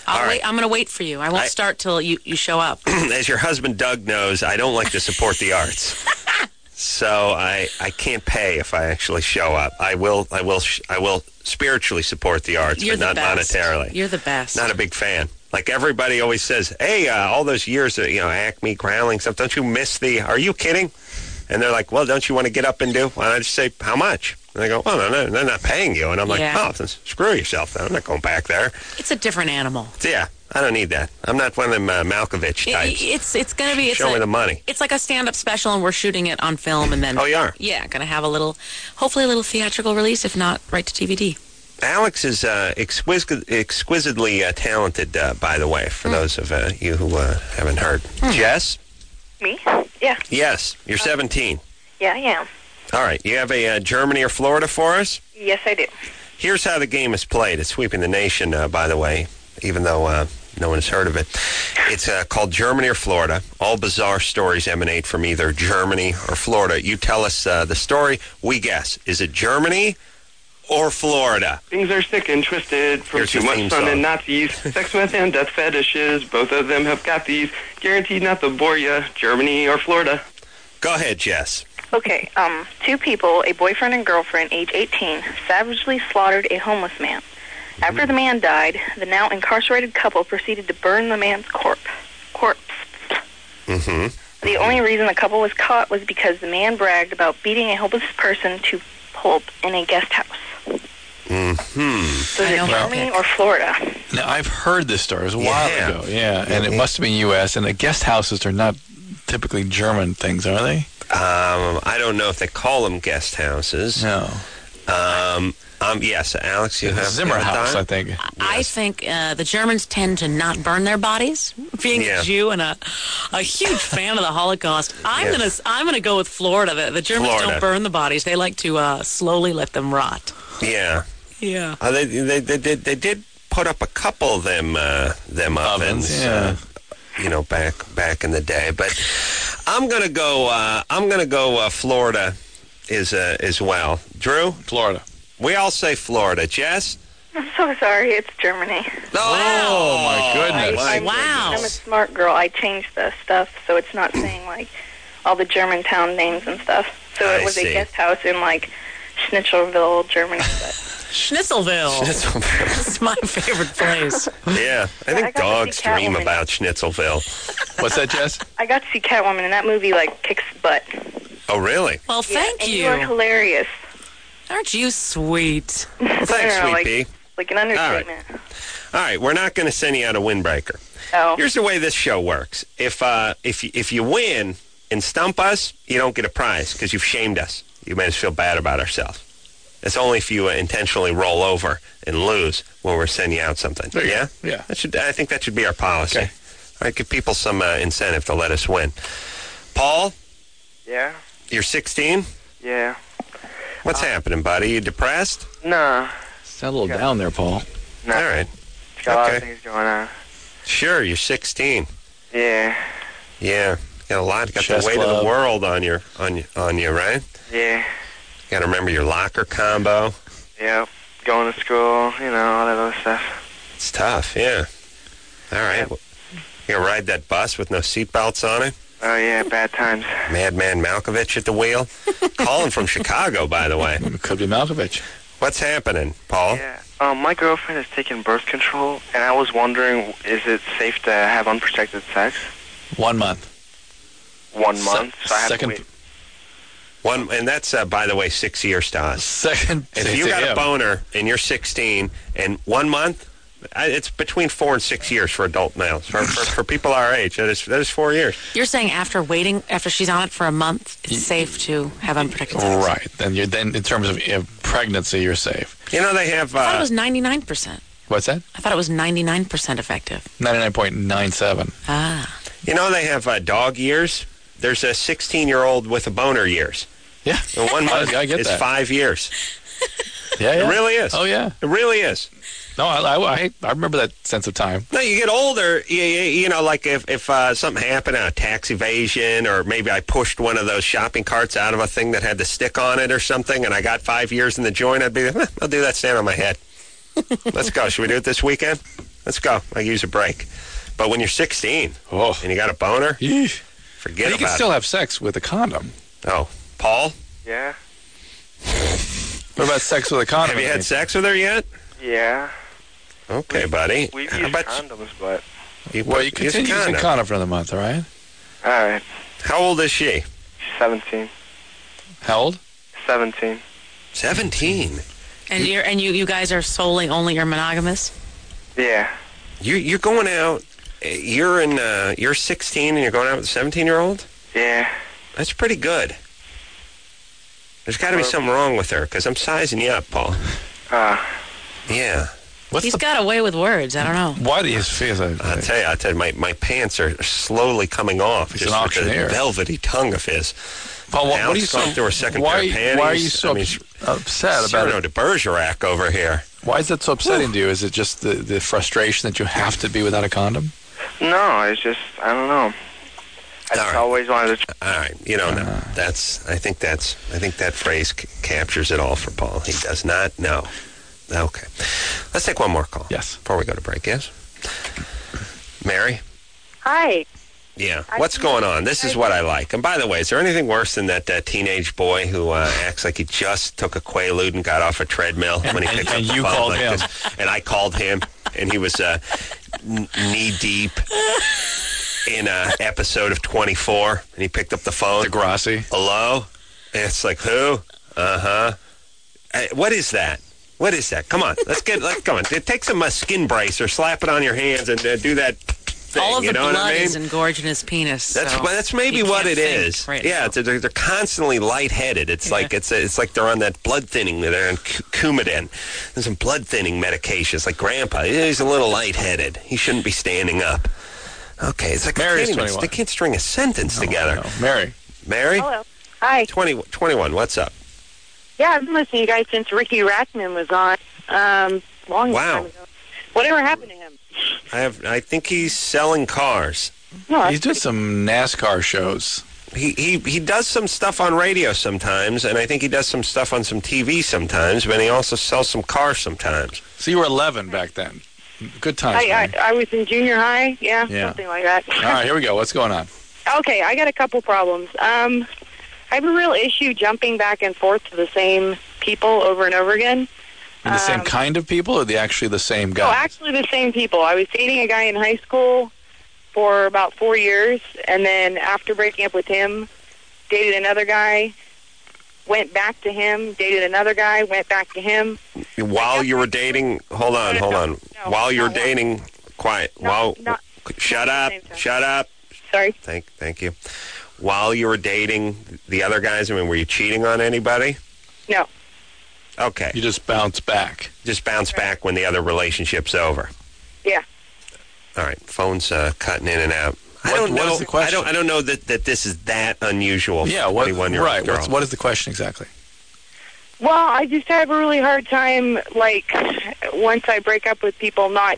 I'll All wait. right. I'm going to wait for you. I won't I- start till you, you show up. As your husband Doug knows, I don't like to support the arts. So I, I can't pay if I actually show up. I will I will sh- I will spiritually support the arts, You're but the not best. monetarily. You're the best. Not a big fan. Like everybody always says, hey, uh, all those years of, you know, Acme, Growling stuff, don't you miss the, are you kidding? And they're like, well, don't you want to get up and do? And I just say, how much? And they go, well, no, no, they're not paying you. And I'm like, Yeah. oh, then screw yourself then. I'm not going back there. It's a different animal. So, yeah, I don't need that. I'm not one of them uh, Malkovich It- types. it's it's going to be. It's Show a, me the money. It's like a stand-up special, and we're shooting it on film, and then. Oh, you are? Yeah, going to have a little, hopefully a little theatrical release, if not right to D V D. Alex is uh, exquisite, exquisitely uh, talented, uh, by the way, for those of uh, you who uh, haven't heard. Jess? Me? Yeah. Yes, you're seventeen. Yeah, I am. All right, you have a uh, Germany or Florida for us? Yes, I do. Here's how the game is played. It's sweeping the nation, uh, by the way, even though uh, no one has heard of it. It's uh, called Germany or Florida. All bizarre stories emanate from either Germany or Florida. You tell us uh, the story. We guess. Is it Germany or Florida? Things are sick and twisted from Here's too the much theme fun song. and Nazis. Sex, meth, and death fetishes. Both of them have got these. Guaranteed not to bore ya. Germany or Florida. Go ahead, Jess. Okay, um, two people, a boyfriend and girlfriend, age eighteen, savagely slaughtered a homeless man. After the man died, the now incarcerated couple proceeded to burn the man's corpse. Corpse. Mm-hmm. The only reason the couple was caught was because the man bragged about beating a helpless person to pulp in a guest house. Mm-hmm. So is I it don't Germany pick. or Florida? Now, I've heard this story. It was a while Yeah. ago. Yeah, and it must have been U S And the guest houses are not typically German things, are they? Um, I don't know if they call them guest houses. No. Um, um, yes, Alex, you have Zimmer you have a House, thought? I think. I think uh, the Germans tend to not burn their bodies. Being Yeah. a Jew and a, a huge fan of the Holocaust, I'm Yeah. gonna I'm gonna go with Florida. The, the Germans Florida. don't burn the bodies; they like to uh, slowly let them rot. Yeah. Yeah. Uh, they, they, they, did, they did put up a couple of them, uh, them ovens. Ovens, yeah. uh, you know, back back in the day. But I'm gonna go. Uh, I'm gonna go. Uh, Florida is uh, as well. Drew, Florida. we all say Florida. Jess. I'm so sorry, it's Germany. Oh, my I, goodness. I'm, Wow. I'm a smart girl. I changed the stuff so it's not saying, like, all the German town names and stuff. So I it was see. a guest house in, like, Schnitzelville, Germany. But Schnitzelville. That's my favorite place. Yeah, I I think got to dogs see dream Catwoman. about Schnitzelville. What's that, Jess? I got to see Catwoman, and that movie, like, kicks butt. Oh, really? Well, thank and you. you are hilarious. Aren't you sweet? Thanks, I don't know, sweet like, pea. like an understatement. All right, we're not going to send you out a windbreaker. Oh. Here's the way this show works. If uh, if you, if you win and stump us, you don't get a prize because you've shamed us. You made us feel bad about ourselves. It's only if you uh, intentionally roll over and lose when we're sending you out something. There you Yeah, go. Yeah. That should. I think that should be our policy. Okay. All right, give people some uh, incentive to let us win. Paul, Yeah? you're sixteen. Yeah. What's happening, buddy? You depressed? Nah. Sound a little down there, Paul. Nah. All right. Got a lot of Okay. things going on. Sure, you're sixteen. Yeah. Yeah, got a lot. Got Chess the weight of club. the world on your on you, on you, right? Yeah. Got to remember your locker combo. Yep. Going to school, you know, all that other stuff. It's tough. Yeah. All right. Well, you gonna ride that bus with no seatbelts on it? Oh, yeah, bad times. Madman Malkovich at the wheel. Calling from Chicago, by the way. Could be Malkovich. What's happening, Paul? Yeah. Um, my girlfriend is taking birth control, and I was wondering, is it safe to have unprotected sex? One month. One Se- month? So I have second- to wait. One, and that's uh, by the way, six years to us. Second. If you got yeah. a boner and you're sixteen, and one month, I- it's between four and six years for adult males. For, for, for people our age, that is that is four years. You're saying after waiting, after she's on it for a month, it's safe to have unprotected sex? Right. Then you're then in terms of uh, pregnancy, you're safe. You know they have. I thought it Uh, was ninety-nine percent. What's that? I thought it was ninety-nine percent effective. ninety-nine point nine seven. Ah. you know they have uh, dog years. There's a sixteen-year-old with a boner years. Yeah. And one month I get is that. five years. Yeah, yeah. It really is. Oh, yeah. It really is. No, I, I, I, I remember that sense of time. No, you get older, you, you, you know, like if, if uh, something happened on a tax evasion, or maybe I pushed one of those shopping carts out of a thing that had the stick on it or something, and I got five years in the joint, I'd be like, eh, I'll do that stand on my head. Let's go. Should we do it this weekend? Let's go. I use a break. But when you're sixteen oh. and you got a boner, Yeesh. forget but you about can still it. have sex with a condom. Oh, Paul? Yeah. What about sex with a condom? Have you had sex with her yet? Yeah. Okay, buddy. We've How used about condoms, but... you, Well, you use a continue using condom. condom for another month, all right? All right. How old is she? seventeen. How old? seventeen. seventeen. And you're and you you guys are solely only are monogamous? Yeah. You you're going out. You're in. Uh, you're sixteen and you're going out with a seventeen-year-old. Yeah. That's pretty good. There's got to be something wrong with her because I'm sizing you up, Paul. Uh, Yeah. What's He's the, got a way with words. I don't know. why do you feel like I'll tell you. I'll tell you. My, my pants are slowly coming off. He's just an with the auctioneer. velvety tongue of his. Paul, what, Now what are you it's so gone through a second why, pair of panties. Why are you so I mean, upset about Cyrano it? de Bergerac over here. Why is that so upsetting to you? Is it just the, the frustration that you have to be without a condom? no, it's just, I don't know. I just right. always wanted to... All right, you don't know. That's. I think that's. I think that phrase c- captures it all for Paul. He does not know. Okay, let's take one more call. Yes. Before we go to break, yes. Mary. Hi. Yeah. What's going on? This is what I like. And by the way, is there anything worse than that uh, teenage boy who uh, acts like he just took a Quaalude and got off a treadmill when he And- picked and up the you phone called like him. this? And I called him, and he was uh, n- knee deep in an episode of twenty-four, and he picked up the phone. Degrassi. Hello? And it's like, who? Uh-huh. Hey, what is that? What is that? Come on, let's get, let's come on. Take some uh, skin brace or slap it on your hands and uh, do that thing. All of you the know blood what I mean? is engorged in his penis. That's so well, that's maybe he what can't it think is. right yeah, now. it's, they're, they're constantly lightheaded. It's Yeah. like it's it's like they're on that blood thinning. They're on Cu- Coumadin. There's some blood thinning medications. Like Grandpa, he's a little lightheaded. He shouldn't be standing up. Okay, it's like Mary's I can't even, twenty-one. they can't string a sentence No, together. no. Mary. Mary, Hello. Hi. twenty, twenty-one. What's up? Yeah, I've been listening to you guys since Ricky Rackman was on. Um, long Wow. time ago. Whatever happened to him? I have. I think he's selling cars. No, that's He's doing some NASCAR shows. He, he he does some stuff on radio sometimes, and I think he does some stuff on some T V sometimes, but he also sells some cars sometimes. So you were eleven back then. Good times. I, Mary. I, I was in junior high, yeah, Yeah. something like that. All right, here we go. What's going on? Okay, I got a couple problems. Um, I have a real issue jumping back and forth to the same people over and over again. And the same Um, kind of people, or the actually the same No, guy? actually the same people. I was dating a guy in high school for about four years, and then after breaking up with him, dated another guy, went back to him, dated another guy, went back to him. While you were dating, hold on, No, no, hold no, on. no, While you were not one. dating, quiet. No, While not- shut not at up, the same time. shut up. Sorry. Thank, thank you. While you were dating the other guys, I mean, were you cheating on anybody? No. Okay, You just bounce back. just bounce back when the other relationship's over. Yeah. All right, phone's uh, cutting in and out. I What- don't what know. is the question? I don't. I don't know that, that this is that unusual. Yeah, for what, twenty-one-year-old right. girl. What's, what is the question exactly? Well, I just have a really hard time, like, once I break up with people, not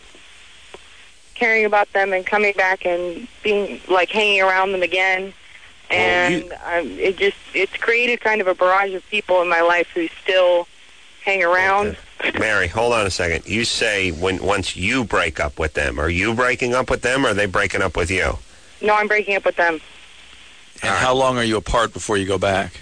caring about them and coming back and being, like, hanging around them again. Well, And you- um, it just, it's created kind of a barrage of people in my life who still hang around. Okay. Mary, hold on a second. You say when once you break up with them, are you breaking up with them, or are they breaking up with you? No, I'm breaking up with them. And how long are you apart before you go back?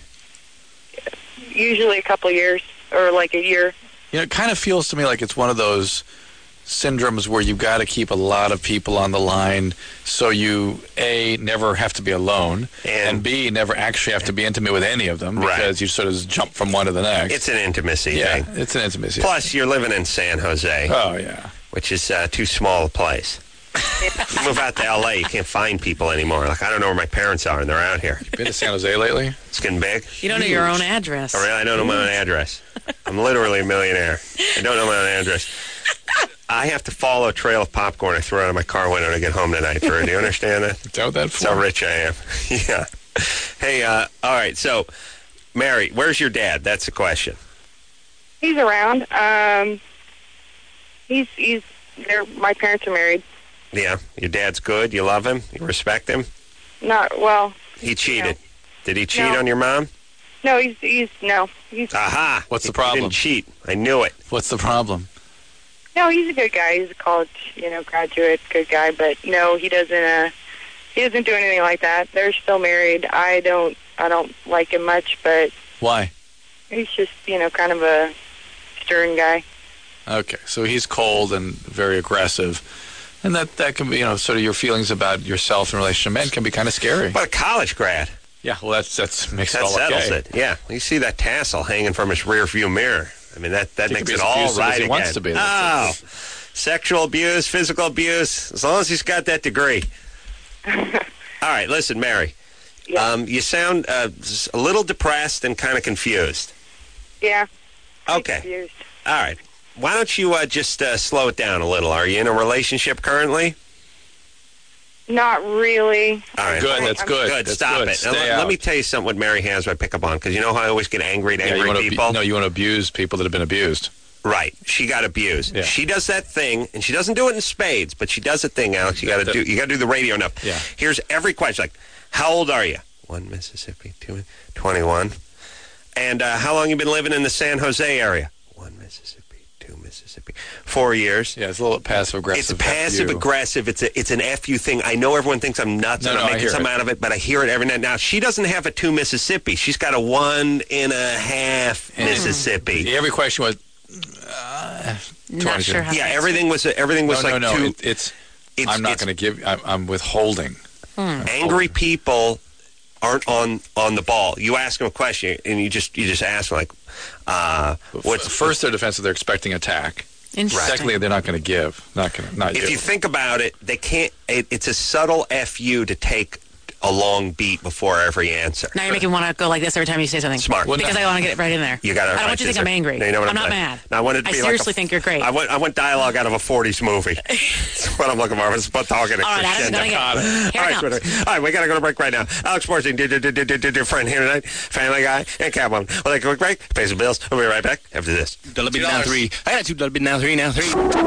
Usually a couple years, or like a year. You know, it kind of feels to me like it's one of those syndromes where you've got to keep a lot of people on the line so you, A, never have to be alone, and, And- B, never actually have to be intimate with any of them Right. because you sort of jump from one to the next. It's an intimacy yeah, thing. it's an intimacy. Plus, you're living in San Jose, Oh, yeah. which is uh, too small a place. You move out to L A, you can't find people anymore. Like, I don't know where my parents are, and they're out here. Been to San Jose lately? It's getting big. You don't know your own address. Oh, really? I don't know my own address. I'm literally a millionaire. I don't know my own address. I have to follow a trail of popcorn I throw out of my car window to get home tonight. Drew. Do you understand that? Is that what that That's how for? rich I am. Yeah. Hey, uh, all right. So, Mary, where's your dad? That's the question. He's around. Um, he's, he's, they're, my parents are married. Yeah. Your dad's good. You love him. You respect him. Not, well, He cheated. Did he cheat No. on your mom? no, he's, he's, no. He's, Aha. What's the He- problem? He didn't cheat. I knew it. What's the problem? No, he's a good guy. He's a college, you know, graduate, good guy. But no, he doesn't. Uh, he doesn't do anything like that. They're still married. I don't. I don't like him much, but Why? he's just, you know, kind of a stern guy. Okay, so he's cold and very aggressive. And that, that can be, you know, sort of your feelings about yourself in relation to men can be kind of scary. But a college grad. Yeah, well, that's that's makes That it all settles okay. it. Yeah. You see that tassel hanging from his rear view mirror. I mean, that, that He makes can it be as all abusive right as he again. wants to be. Oh, That's sexual abuse, physical abuse, as long as he's got that degree. All right, listen, Mary. Yeah. Um, you sound uh, s- a little depressed and kind of confused. Yeah. Okay. Confused. All right. Why don't you uh, just uh, slow it down a little? Are you in a relationship currently? Not really. All right. Good, that's good. Good, That's stop good. it. Now, Stay let, let out. me tell you something what Mary has I pick up on, because you know how I always get angry at Yeah, you angry wanna abu- people? no, you want to abuse people that have been abused. Right. She got abused. Yeah. She does that thing, and she doesn't do it in spades, but she does a thing, Alex. You got to do. You got to do the radio enough. Yeah. Here's every question. Like, how old are you? One Mississippi, two, twenty-one. And uh, how long you been living in the San Jose area? One Mississippi, two Mississippi, four years. Yeah, it's a little passive aggressive. It's passive aggressive. It's a it's an F U thing. I know everyone thinks I'm nuts No, and no, I'm I making hear something it. out of it, but I hear it every night. Now she doesn't have a two Mississippi. She's got a one and a half Mississippi. Every question was. Uh, Not sure how Yeah, to everything was everything was no, like no, no. two. It, it's, it's- I'm not it's- going to give. I'm, I'm withholding. Angry people aren't on on the ball. You ask them a question and you just you just ask them like, uh, what's First, they're defensive. They're expecting attack. Interesting. Secondly, they're not going to give. Not going to. Not if you. you think about it, they can't. It, it's a subtle F U to take a long beat before every answer. Now you're making me want to go like this every time you say something. Smart. Because I want to get it right in there. You got to. I don't want you to think I'm angry. You know what I'm I'm not saying? mad. No, I want it to I be seriously like a, think you're great. I want I want dialogue out of a forties movie. That's what I'm looking for. It's about talking to All right, Adam's crescendo. gonna get it. Here All it right, comes. sweetheart. All right, we got to go to break right now. Alex Borstein, dear, dear, dear, dear, dear, dear friend here tonight, Family Guy, and Catwoman. We'll take a quick break, pay some bills. We'll be right back after this. Dollar bill now three. I got two dollar bill now three now three.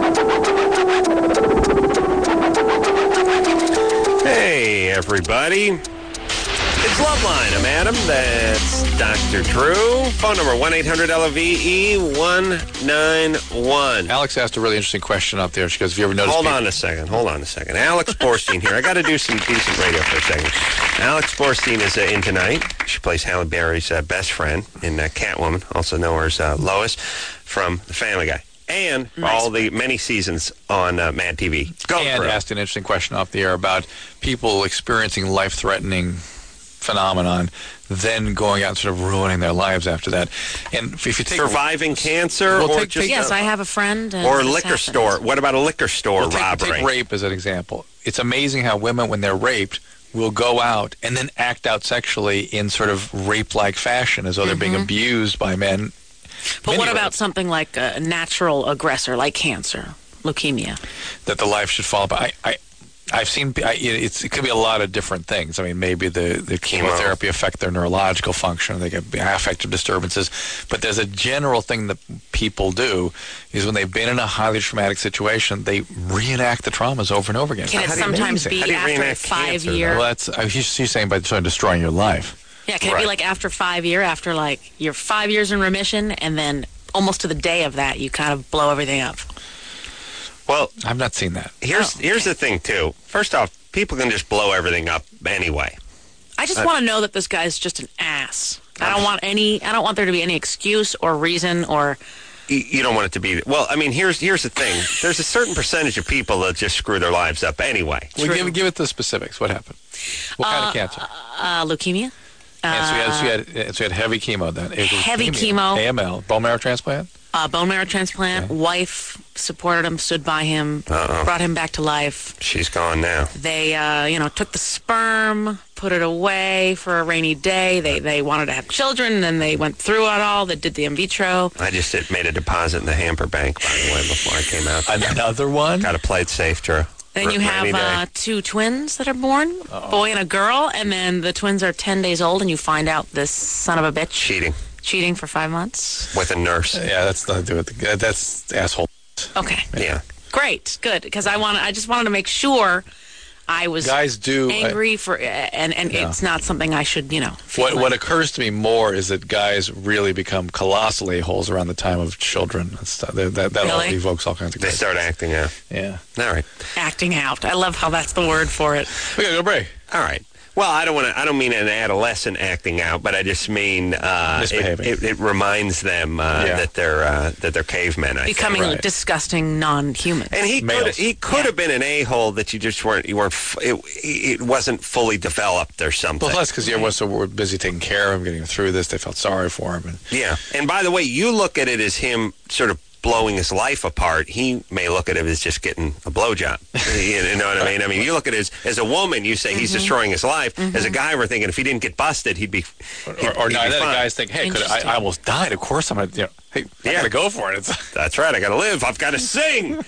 Hey, everybody. It's Loveline. I'm Adam. That's Doctor Drew. Phone number one eight hundred L O V E one nine one. Alex asked a really interesting question up there. She goes, "Have you ever noticed?" Hold people- on a second. Hold on a second. Alex Borstein here. I got to do some decent radio for a second. Alex Borstein is uh, in tonight. She plays Halle Berry's uh, best friend in uh, Catwoman, also known as uh, Lois from The Family Guy, and Nice. all the many seasons on uh, Mad T V. Go and for it. asked an interesting question off the air about people experiencing life-threatening phenomenon, then going out and sort of ruining their lives after that. And if you take Surviving cancer, Well, or take- just take- Yes, I have a friend. And or a this liquor happened. store. What about a liquor store well, take, robbery? take rape as an example. It's amazing how women, when they're raped, will go out and then act out sexually in sort of rape-like fashion, as though they're being abused by men. But Many what rape. about something like a natural aggressor, like cancer, leukemia? that the life should fall apart. I, I, I've seen I, it's, it could be a lot of different things. I mean, maybe the, the chemotherapy affect their neurological function. They get affective disturbances. But there's a general thing that people do is when they've been in a highly traumatic situation, they reenact the traumas over and over again. Can it How do you- sometimes amazing. be How do you after reenact five cancer, year? Well, that's uh, he's, he's saying by sort of destroying your life. Yeah, can it Right. be like after five year, after like you're five years in remission, and then almost to the day of that, you kind of blow everything up? Well, I've not seen that. here's Oh, here's the thing too. First off, people can just blow everything up anyway. I just Uh, want to know that this guy's just an ass. I don't want any. I don't want there to be any excuse or reason or. You, you don't want it to be. Well, I mean, here's here's the thing. There's a certain percentage of people that just screw their lives up anyway. Well, give, give it the specifics. What happened? What kind of cancer? Uh, leukemia. and so we had, so we had, so we had heavy chemo then. It was Heavy leukemia, chemo. A M L, bone marrow transplant. Uh, bone marrow transplant. Wife supported him, stood by him, Uh-oh. brought him back to life. She's gone now. They, uh, you know, took the sperm, put it away for a rainy day. They they wanted to have children, and they went through it all. They did the in vitro. I just did, made a deposit in the Hamper Bank, by the way, before I came out. Another one? Got to play it safe, Drew. Then you R- have rainy day. uh, two twins that are born, a boy and a girl, and then the twins are ten days old, and you find out this son of a bitch cheating cheating for five months. with a nurse. Yeah, that's nothing to do with the, that's asshole. Okay, Yeah. great, good, because I want I just wanted to make sure I was Guys do, angry for, and, and Yeah. it's not something I should, you know. feel What like. what occurs to me more is that guys really become colossal a-holes around the time of children. That's, that that, that all Really? evokes all kinds of They crazy. start acting out. Yeah. All right. Acting out. I love how that's the word for it. We gotta go break. All right. Well, I don't want to. I don't mean an adolescent acting out, but I just mean uh, it, Misbehaving. it, it reminds them uh, Yeah. that they're uh, that they're cavemen. I think. Becoming right. disgusting non-humans. And he could Males. he could have been an a-hole that you just weren't you weren't f- it, it wasn't fully developed or something. Well, plus because everyone was so busy taking care of him, getting him through this, they felt sorry for him. And Yeah. And by the way, you look at it as him sort of blowing his life apart. He may look at it as just getting a blowjob. You know what I mean? I mean, you look at it as, as a woman, you say he's destroying his life. As a guy, we're thinking if he didn't get busted, he'd be. Or, he'd- or he'd not, be then the fine. guys think, hey, could I, Interesting. I almost died. Of course I'm going to, you know, hey, I Yeah. got to go for it. It's, That's right. I got to live. I've got to sing.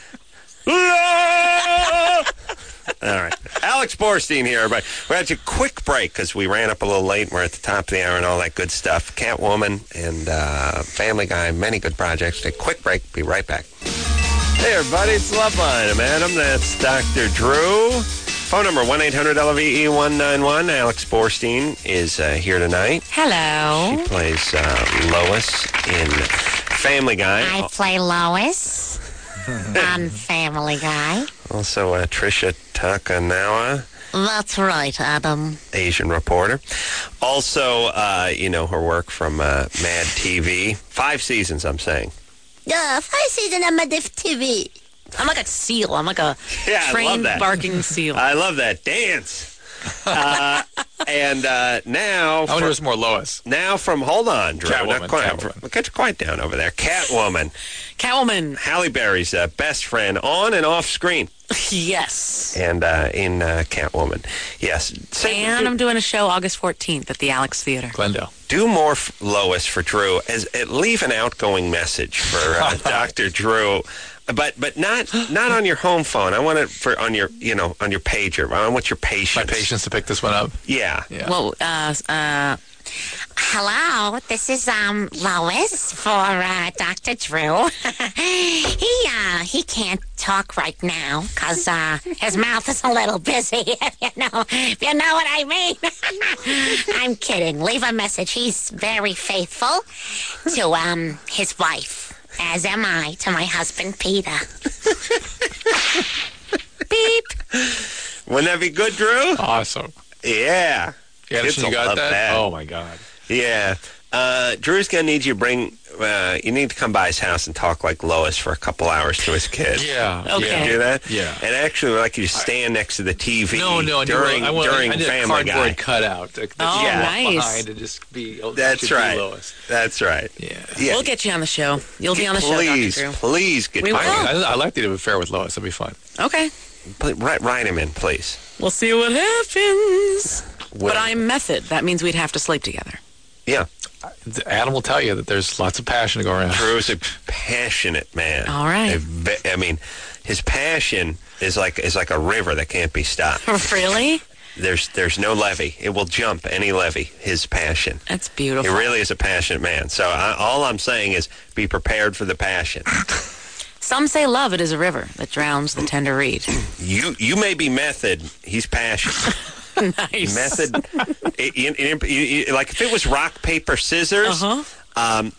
All right. Alex Borstein here, everybody. We're at a quick break because we ran up a little late and we're at the top of the hour and all that good stuff. Catwoman and uh, Family Guy, many good projects. Take a quick break. Be right back. Hey, everybody. It's Loveline. I'm Adam. That's Doctor Drew. Phone number one eight hundred L V E one nine one. Alex Borstein is uh, here tonight. Hello. She plays uh, Lois in Family Guy. I play Lois on Family Guy. Also, uh, Trisha Takanawa, That's right, Adam. Asian reporter. Also, uh, you know her work from uh, Mad T V. Five seasons, I'm saying. Yeah, five season of Mad T V. I'm like a seal. I'm like a Yeah, I love trained that. barking seal. I love that dance. Uh, and uh, now, I wonder fr- if it's more Lois. now from hold on, Drew. Catwoman, Not quite, Catwoman. Get quiet down over there. Catwoman, Catwoman. Halle Berry's uh, best friend on and off screen, Yes. and uh, in uh, Catwoman. Yes, Say- And I'm doing a show August fourteenth at the Alex Theater. Glendale. do more f- Lois for Drew as uh, leave an outgoing message for uh, Doctor Drew, but but not not on your home phone. I want it for on your you know on your pager. I want your My patience. patience to pick this one up. Yeah. Yeah. Well, uh, uh, Hello, this is um Lois for uh, Doctor Drew. he uh he can't talk right now because uh his mouth is a little busy. If you know, if you know what I mean. I'm kidding. Leave a message. He's very faithful to um his wife, as am I to my husband Peter. beep. Wouldn't that be good, Drew? Awesome. Yeah. Yeah, Kids you will got love that? that. Oh, my God. Yeah. Uh, Drew's going to need you to bring, uh, you need to come by his house and talk like Lois for a couple hours to his kid. Yeah. Okay. Can you do that? Yeah. And actually, we'd like you to stand next to the T V No, no, I need, during, I want, during I need a Family Guy. cardboard cutout. That, Oh, Yeah. nice. Behind and just be, oh, That's should be right. Lois. That's right. Yeah. Yeah. We'll get you on the show. You'll be on the please, show, Doctor Drew. Please get We by. will. I, I like the idea of affair with Lois. That'd be fun. Okay. Pl- Write, write him in, please. We'll see what happens. Well- But I'm method. That means we'd have to sleep together. Yeah. Adam will tell you that there's lots of passion to go around. Drew's a passionate man. All right. A ve- I mean, his passion is like is like a river that can't be stopped. Really? There's there's no levee. It will jump any levee. His passion. That's He beautiful. really is a passionate man. So I, all I'm saying is be prepared for the passion. Some say love it is a river that drowns the tender reed. You you may be method. He's passionate. Nice. Method. it, it, it, it- like if it was rock paper scissors, Uh-huh. um,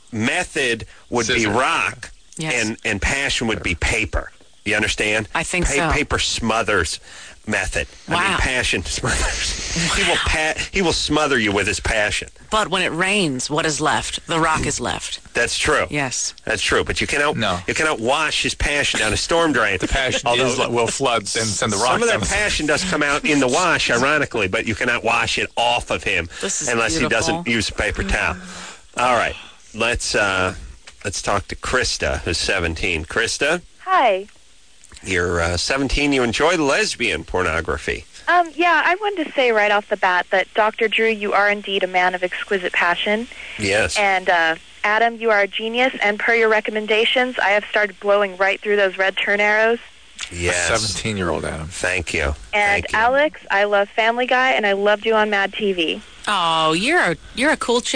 method would Scissors. be rock, Yes. and and passion would be paper. You understand? I think so. Paper smothers method. I mean, Wow. passion smothers. He will pa- he will smother you with his passion. But when it rains, what is left? The rock is left. That's true. Yes. That's true. But you cannot No. you cannot wash his passion down a storm drain. The passion Although is, will flood and send the rock some of down that the- passion does come out in the wash, ironically, but you cannot wash it off of him This is unless beautiful. he doesn't use a paper towel. All right, let's uh, let's talk to Krista, who's seventeen. Krista, Hi. you're uh, seventeen. You enjoy lesbian pornography. Um, yeah, I wanted to say right off the bat that Doctor Drew, you are indeed a man of exquisite passion. Yes. And uh, Adam, you are a genius. And per your recommendations, I have started blowing right through those red turn arrows. Yes. seventeen-year-old Adam. Thank you. And Thank you. Alex, I love Family Guy, and I loved you on Mad T V. Oh, you're a you're a cool chick.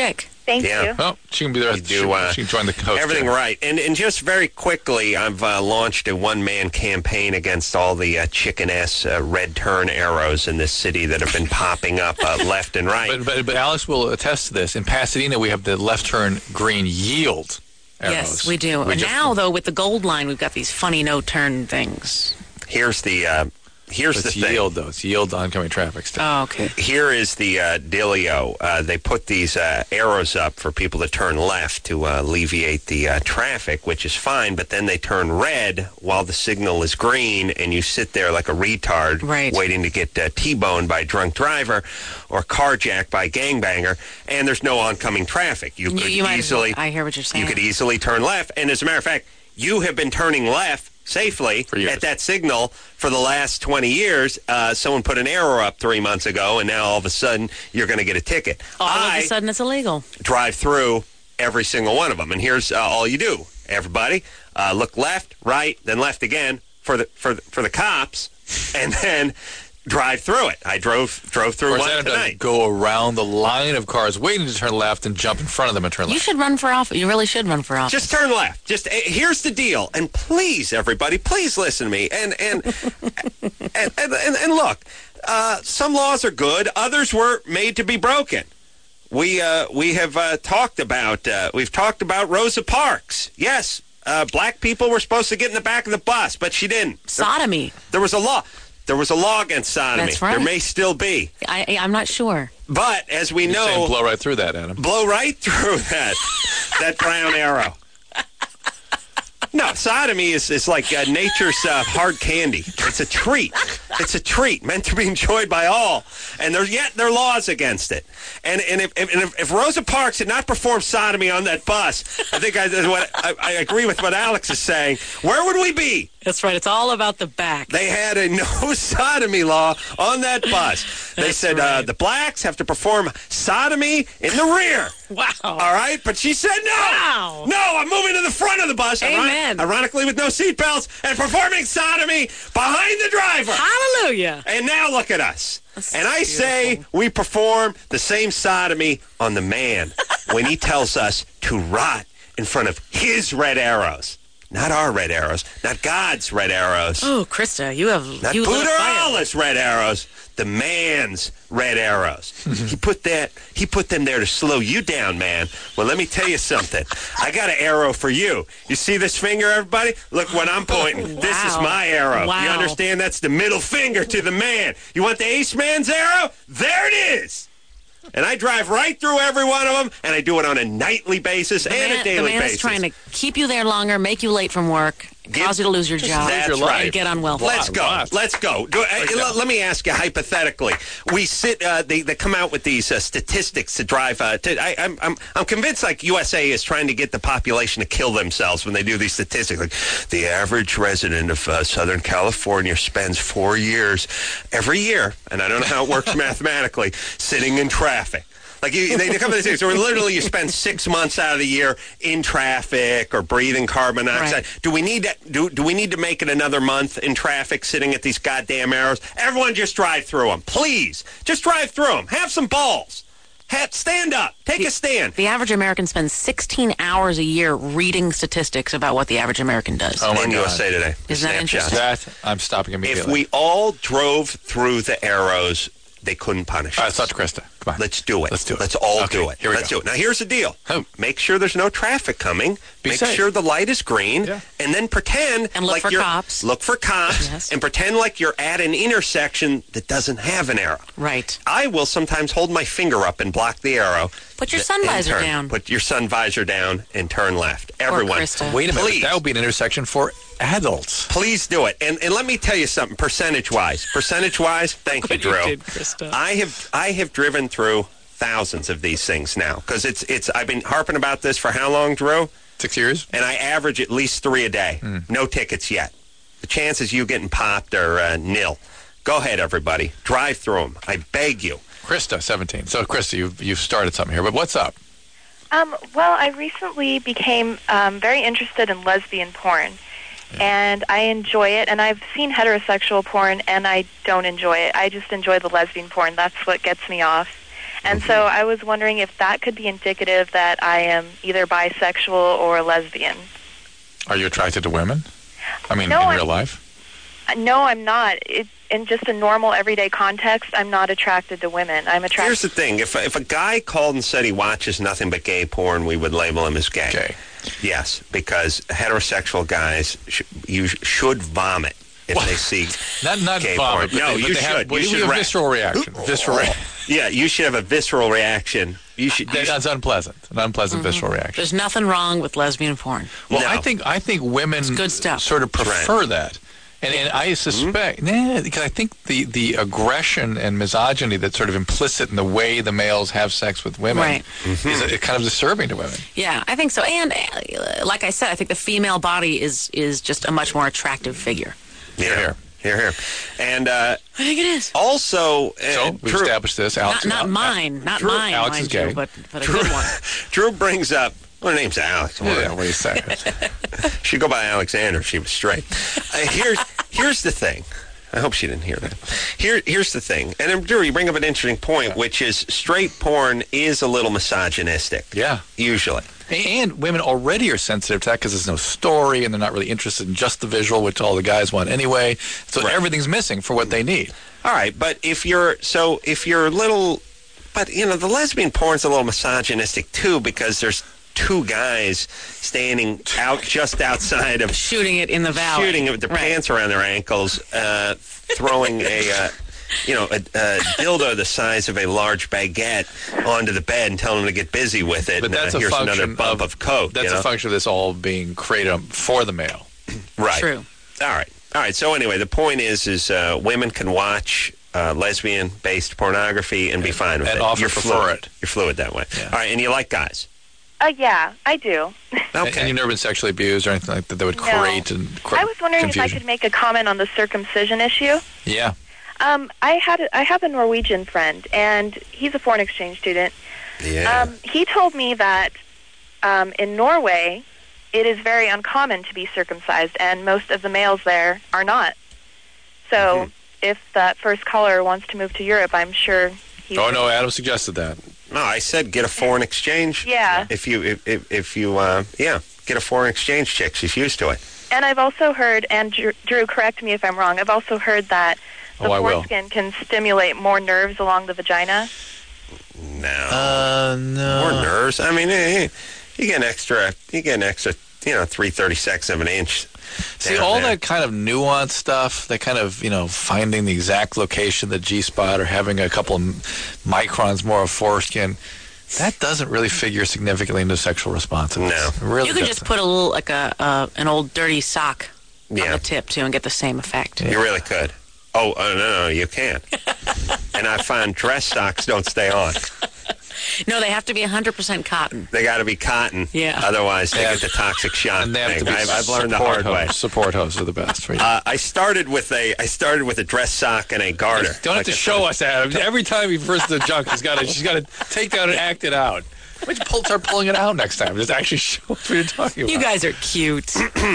Thank Yeah. you. Well, she can be there. You do, uh, she can join the coach. Everything right. And and just very quickly, I've uh, launched a one-man campaign against all the uh, chicken-ass uh, red turn arrows in this city that have been popping up uh, left and right. But, but but Alex will attest to this. In Pasadena, we have the left turn green yield arrows. Yes, we do. We and just- now, though, with the gold line, we've got these funny no-turn things. Here's the uh, here's it's the thing. yield, though. It's yield oncoming traffic still. Oh, okay. Here is the uh, dealio. Uh, they put these uh, arrows up for people to turn left to uh, alleviate the uh, traffic, which is fine, but then they turn red while the signal is green, and you sit there like a retard Right. waiting to get uh, T-boned by a drunk driver or carjacked by a gangbanger, and there's no oncoming traffic. You You- could you might as well- easily, I hear what you're saying. You could easily turn left, and as a matter of fact, you have been turning left safely years. at that signal for the last twenty years. Uh, someone put an arrow up three months ago, and now all of a sudden you're going to get a ticket. All I of a sudden, it's illegal. drive through every single one of them, and here's uh, all you do. Everybody, uh, look left, right, then left again for the for the, for the cops, and then drive through it. I drove drove through Or one Santa does tonight. go around the line of cars waiting to turn left and jump in front of them and turn You left. should run for office. You really should run for office. Just turn left. Just uh, here's the deal, and please, everybody, please listen to me. And and and, and, and, and look, uh, some laws are good. Others were made to be broken. We uh, we have uh, talked about uh, we've talked about Rosa Parks. Yes, uh, black people were supposed to get in the back of the bus, but she didn't. Sodomy. There was a law. There was a law against sodomy. That's right. There may still be, I, I- I'm not sure. but as we You're know, saying blow right through that, Adam. blow right through that that brown arrow. No, sodomy is, is like uh, nature's uh, hard candy. It's a treat. It's a treat meant to be enjoyed by all. And there's yet there are laws against it. And and if, if, and if, if Rosa Parks had not performed sodomy on that bus, I think I, what, I, I agree with what Alex is saying. Where would we be? That's right. It's all about the back. They had a no sodomy law on that bus. They That's said uh, right. the blacks have to perform sodomy in the rear. Wow. All right, but she said no. Wow. No, I'm moving to the front of the bus. iron- Amen. ironically, with no seatbelts and performing sodomy behind the driver. Hallelujah. And now look at us. That's and I say we perform the same sodomy on the man when he tells us to rot in front of his red arrows. Not our red arrows. Not God's red arrows. Oh, Krista, you have Not you lit a fire. Buddha-Allah's red arrows. The man's red arrows. he put that. He put them there to slow you down, man. Well, let me tell you something. I got an arrow for you. You see this finger, everybody? Look what I'm pointing. This is Wow. my arrow. You Wow. understand? That's the middle finger to the man. You want the ace man's arrow? There it is. And I drive right through every one of them, and I do it on a nightly basis The and man, a daily the man basis. is trying to keep you there longer, make you late from work, Give- cause you to lose your job, That's your life. right. and get unwell. Let's go. Lots. Let's go. Do, uh, let, let me ask you hypothetically. We sit. Uh, they, they come out with these uh, statistics to drive. Uh, to, I, I'm I'm I'm convinced like U S A is trying to get the population to kill themselves when they do these statistics. Like the average resident of uh, Southern California spends four years every year, and I don't know how it works mathematically, sitting in traffic. Like you, they, they come to this, so literally you spend six months out of the year in traffic or breathing carbon dioxide. Right. Do we need to do? Do we need to make it another month in traffic, sitting at these goddamn arrows? Everyone, just drive through them, please. Just drive through them. Have some balls. Have, stand up. Take a stand. The average American spends sixteen hours a year reading statistics about what the average American does. Oh, my in God. U S A Today. Isn't that Snapshot. interesting? That, I'm stopping immediately. If we all drove through the arrows, they couldn't punish All right, us. let's touch Krista. Come on. Let's do it. Let's do it. Let's all Okay, do it. here we Let's go. do it. Now, here's the deal. Oh. Make sure there's no traffic coming. Be Make safe. sure the light is green. Yeah. And then pretend And look like for you're, cops. Look for cops. Yes. And pretend like you're at an intersection that doesn't have an arrow. Right. I will sometimes hold my finger up and block the arrow. Put your th- sun and visor turn. down. Put your sun visor down and turn left. Everyone. Krista. Wait a minute. Please. That would be an intersection for adults. Please do it. And and let me tell you something, percentage-wise. Percentage-wise, thank you, Good you Drew. did, Krista. I have I have driven through thousands of these things now because it's it's I've been harping about this for how long, Drew? Six years? And I average at least three a day. No tickets yet. The chances you getting popped are uh, nil. Go ahead, everybody. Drive through them. I beg you. Krista, seventeen. So, Krista, you've, you've started something here, but what's up? Um, well, I recently became um, very interested in lesbian porn, and I enjoy it. And I've seen heterosexual porn, and I don't enjoy it. I just enjoy the lesbian porn. That's what gets me off. And so I was wondering if that could be indicative that I am either bisexual or lesbian. Are you attracted to women? I mean, No, in I'm- real life? No, I'm not. It, in just a normal everyday context, I'm not attracted to women. I'm attracted. Here's the thing: if if a guy called and said he watches nothing but gay porn, we would label him as gay. Gay. Yes, because heterosexual guys sh- you sh- should vomit if they see Not not gay vomit, porn. but No, they, but you they should. Have, well, you you should have ra- visceral reaction. Visceral reaction. Yeah, you should have a visceral reaction. You should. You That's unpleasant. An unpleasant visceral reaction. There's nothing wrong with lesbian porn. Well, No. I think I think women good stuff. sort of Right. prefer that. And, and I suspect, nah, because I think the, the aggression and misogyny that's sort of implicit in the way the males have sex with women Right. is uh, kind of disturbing to women. Yeah, I think so. And uh, like I said, I think the female body is is just a much more attractive figure. Here, here, here, here. And uh, I think it is. also, uh, So we've Drew, established this. Alex, Not, not Al- mine, not Drew- mine, Alex mind is gay. you, but, but a good one. Drew brings up. Well, her name's Alex. Yeah, what do you say? She'd go by Alexander if she was straight. Uh, here's here's the thing. I hope she didn't hear that. Here, here's the thing. And um, Drew, you bring up an interesting point, which is straight porn is a little misogynistic. Yeah. Usually. And women already are sensitive to that because there's no story and they're not really interested in just the visual, which all the guys want anyway. So Right. everything's missing for what they need. All right, but if you're so if you're a little, but you know the lesbian porn's a little misogynistic too because there's two guys standing out just outside of Shooting it in the valley. shooting with their Right. pants around their ankles, uh, throwing a, uh, you know, a, a dildo the size of a large baguette onto the bed and telling them to get busy with it. But and, that's uh, a here's function another bump of, of coke. That's you know? a function of this all being created for the male. Right. True. All right. All right. So anyway, the point is, is uh, women can watch uh, lesbian-based pornography and be fine with and it. often You're prefer fluid. it. You're fluid that way. Yeah. All right. And you like guys. Uh, yeah, I do. And, Okay. and you've never been sexually abused or anything like that that would No. create and cre- I was wondering confusion. if I could make a comment on the circumcision issue. Yeah. Um, I had a, I have a Norwegian friend, and he's a foreign exchange student. Yeah. Um, he told me that um, in Norway, it is very uncommon to be circumcised, and most of the males there are not. So, Mm-hmm. if that first caller wants to move to Europe, I'm sure he. Oh, no, Adam suggested that. no, I said get a foreign exchange. Yeah. If you, if, if, if you, uh, yeah, get a foreign exchange chick. She's used to it. And I've also heard, and Drew, Drew, correct me if I'm wrong. I've also heard that the Oh, I will. foreskin can stimulate more nerves along the vagina. No. Uh, no. More nerves. I mean, eh, you get an extra, you get an extra, you know, three thirty seconds of an inch. See, down all there. that kind of nuanced stuff, that kind of, you know, finding the exact location, the G-spot, or having a couple of microns more of foreskin, that doesn't really figure significantly into sexual responsiveness. No. It really You could doesn't. just put a little, like a uh, an old dirty sock on Yeah. the tip, too, and get the same effect. You really could. Oh, uh, no, no, you can't. And I find dress socks don't stay on. No, they have to be one hundred percent cotton. They got to be cotton. Yeah. Otherwise, they Yeah. get the toxic shock And they have thing. to be I've, I've learned the support hard way. hose. Support hose are the best for you. Uh, I started with a I started with a dress sock and a garter. Don't have Like to a- show us, Adam. Every time he first the junk, he's got to she's got to take down and act it out. Why don't you pull, start pulling it out next time? Just actually show us what you're talking about. You guys are cute.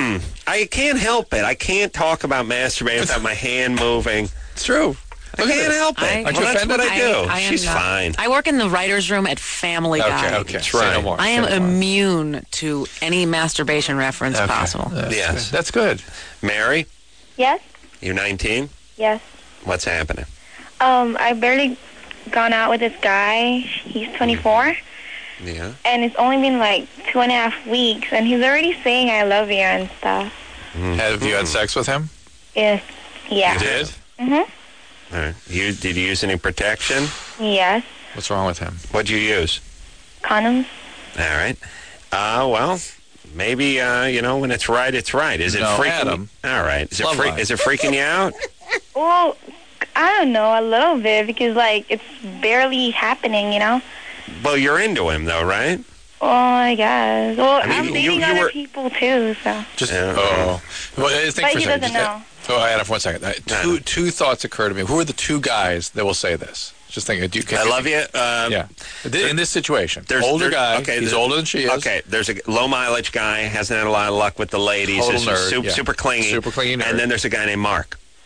I can't help it. I can't talk about masturbating without my hand moving. It's true. I Look at can't this. help it. I- Aren't well, you that's offended? what I do. I am She's not- fine. I work in the writer's room at Family Guy. Okay, okay. That's Say right. no more. I am Say no more. immune to any masturbation reference Okay. possible. That's Yes. good. That's good. Mary, Yes, you're nineteen. yes. What's happening? Um, I barely gone out with this guy. He's twenty-four, Yeah. and it's only been like two and a half weeks, and he's already saying I love you and stuff. Have you had sex with him? Yes, yeah. You did? Mhm. All right. You did you use any protection? Yes. What's wrong with him? What'd you use? Condoms. All right. Uh, well, maybe uh, you know when it's right, it's right. Is it No, freaking? Adam. All right. Is it Love freak? life. Is it freaking you out? Well, I don't know, a little bit because like it's barely happening, you know. Well, you're into him though, right? Oh, I guess. Well, I mean, I'm you- dating you other were- people too, so. Just Yeah. oh. Well, I think But for a he second, doesn't just- know. Oh, Adam, for one second. Uh, Two two thoughts occur to me. Who are the two guys that will say this? Just thinking. Do you, can, I love you. Um, Yeah. In this situation, There's older there- guy. Okay, he's there- older than she is. Okay, there's a low mileage guy, hasn't had a lot of luck with the ladies. Total is nerd, super, yeah. super clingy. Super clingy nerd. And then there's a guy named Mark.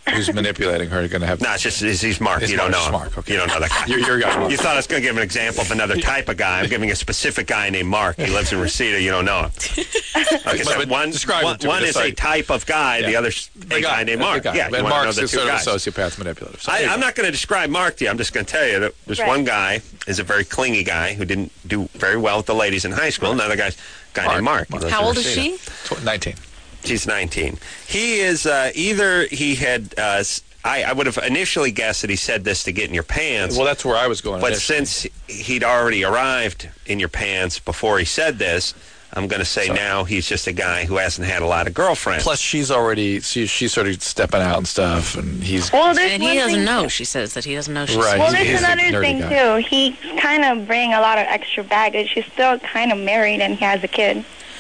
who's manipulating her going to have? No, it's just he's, he's Mark. It's you don't Mark, know him. Mark, okay. You don't know that guy. You're, you're guy. You thought I was going to give an example of another type of guy. I'm giving a specific guy named Mark. He lives in Reseda. You don't know him. Okay, so But one, describe one, him to me, one just is like- a type of guy. The Yeah. other's a The guy, named Mark. the guy. Yeah, you and wanna know Mark's the is two sort guys. of sociopath manipulative. So I, there you I'm go. not going to describe Mark to you. I'm just going to tell you that there's Right. one guy is a very clingy guy who didn't do very well with the ladies in high school. Another guy's guy named Mark. He lives How in old is Reseda. she? Tw- nineteen. She's nineteen. He is uh, either he had. Uh, s- I, I would have initially guessed that he said this to get in your pants. Well, that's where I was going. But initially. since he'd already arrived in your pants before he said this, I'm going to say Sorry. now he's just a guy who hasn't had a lot of girlfriends. Plus, she's already she, she's sort of stepping out and stuff, and he's Well, there's And he one doesn't thing- know. She says that he doesn't know. She's Right. Well, He's- there's he's a another nerdy thing guy. too. He kind of bring a lot of extra baggage. He's still kind of married and he has a kid.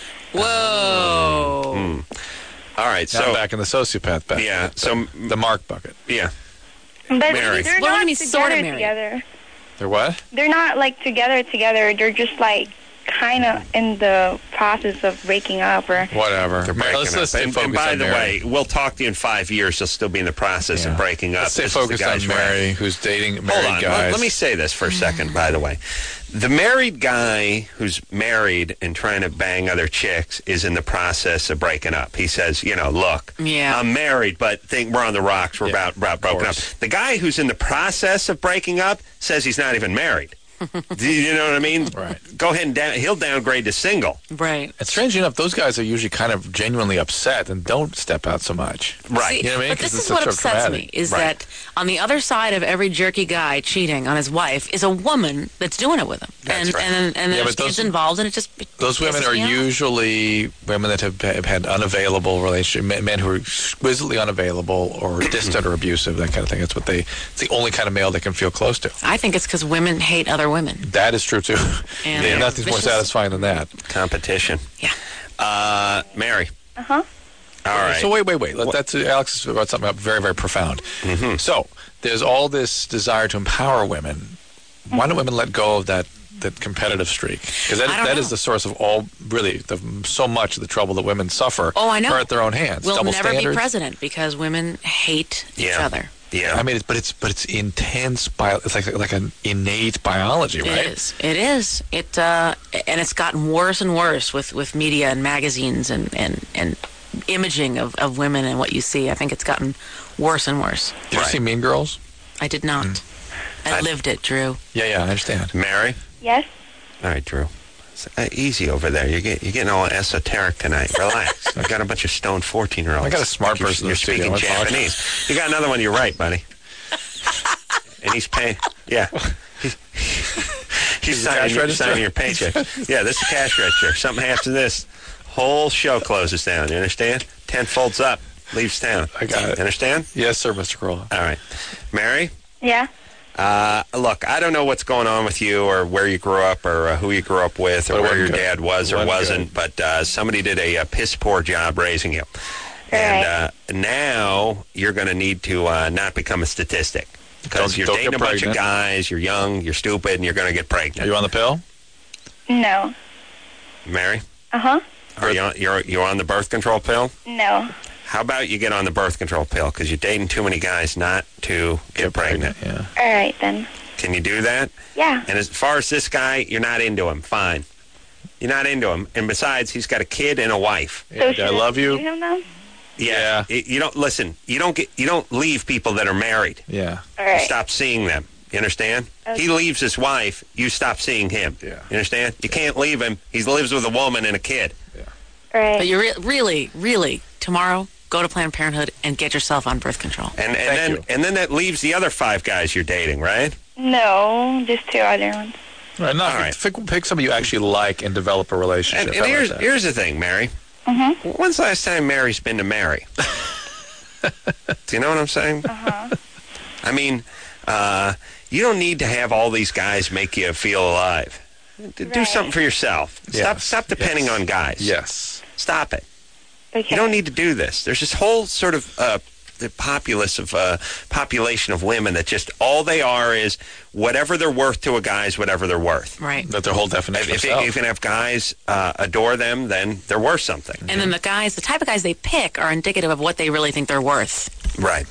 Whoa. Hmm. All right, now so back in the sociopath bucket. yeah, so the Mark bucket. yeah, But Mary. they're What do you not mean together sorta married? together. They're what? They're not like together together. They're just like kind of in the process of breaking up or Whatever. they're Mary, breaking let's, up. let's stay and, focused and by on the Mary. way, we'll talk to you in five years. You'll still be in the process Yeah. of breaking up. Let's stay This is the focused on guy's Mary, rant. who's dating Hold married on. guys. Let, let me say this for a second, by the way. The married guy who's married and trying to bang other chicks is in the process of breaking up. He says, you know, look, Yeah. I'm married, but think we're on the rocks. We're Yeah, about, about broken up. course. The guy who's in the process of breaking up says he's not even married. Do you know what I mean? Right. Go ahead and down, he'll downgrade to single. Right. And strangely enough, those guys are usually kind of genuinely upset and don't step out so much. Right. See, You know what I mean? but 'Cause this it's is what so upsets dramatic. me, is Right. that on the other side of every jerky guy cheating on his wife is a woman that's doing it with him. That's and, right. and and Yeah, there's but those- kids involved, and it just it Those women pisses are me off. usually women that have, have had unavailable relationship, men, men who are exquisitely unavailable or distant or abusive, that kind of thing. It's what they. It's the only kind of male they can feel close to. I think it's because women hate other women. That is true too. And Yeah, they're nothing's more vicious. satisfying than that. Competition. Yeah. Uh, Mary. uh huh. All right. So wait, wait, wait. Let, that's Alex has brought something up very, very profound. Mhm. So there's all this desire to empower women. Why don't women let go of that that competitive streak? Because that, I don't that know. is the source of all, really, the, so much of the trouble that women suffer. Oh, I know. Are at their own hands. We'll Double never standards. be president because women hate each Yeah. other. Yeah. I mean, it's, but it's but it's intense. Bio, it's like like an innate biology, right? It is. It is. It uh, and it's gotten worse and worse with, with media and magazines and, and, and imaging of, of women and what you see. I think it's gotten worse and worse. Did you see Mean Girls? I did not. Mm. I lived it, Drew. Yeah, yeah, I understand. Mary. Yes. All right, Drew. It's, uh, easy over there. You're, get, you're getting all esoteric tonight. Relax. I've got a bunch of stoned fourteen-year-olds. I got a smart You're- person in You're the studio. speaking What's wrong? Japanese. You got another one. You're right, buddy. And he's paying. Yeah. He's, he's Is it signing, cash your, register? signing your paycheck. Yeah, this is cash register. Something happens to this, whole show closes down. You understand? Ten folds up, leaves town. I got it. You understand? Yes, sir, Mister Corolla. All right. Mary? Yeah. Uh, look, I don't know what's going on with you or where you grew up or uh, who you grew up with or But it where wasn't your good. dad was or Wasn't wasn't, but uh, somebody did a, uh piss poor job raising you. And uh, now you're going to need to uh, not become a statistic because Don't- you're don't dating get a bunch pregnant. of guys, you're young, you're stupid, and you're going to get Are pregnant. you on the pill? No. Mary, Uh huh. are you on, you're, you're on the birth control pill? No. How about you get on the birth control pill because you're dating too many guys not to get, pregnant. Yeah. All right then. Can you do that? Yeah. And as far as this guy, you're not into him. Fine. You're not into him. And besides, he's got a kid and a wife. So I should love you. do him then? Yeah. Y- You don't listen. You don't get. You don't leave people that are married. Yeah. All You right. stop seeing them. You understand? Okay. He leaves his wife. You stop seeing him. Yeah. You understand? You can't leave him. He lives with a woman and a kid. All right. But you re- really, really, tomorrow, go to Planned Parenthood and get yourself on birth control. And and Thank then you. and then that leaves the other five guys you're dating, right? No, just two other ones. All right, no, All right. Pick, pick somebody you actually like and develop a relationship. And, How and about here's that? here's the thing, Mary. Mm-hmm. When's the last time Mary's been to Mary? Do you know what I'm saying? Uh-huh. I mean, uh, you don't need to have all these guys make you feel alive. D- Do Right. something for yourself. Stop Yes, stop depending yes. on guys. Yes. Stop it. Okay. You don't need to do this. There's this whole sort of uh, the populace of uh, population of women that just all they are is whatever they're worth to a guy is whatever they're worth. Right. That their whole definition If, of if, self. you can have guys uh, adore them, then they're worth something. And then the guys, the type of guys they pick are indicative of what they really think they're worth. Right.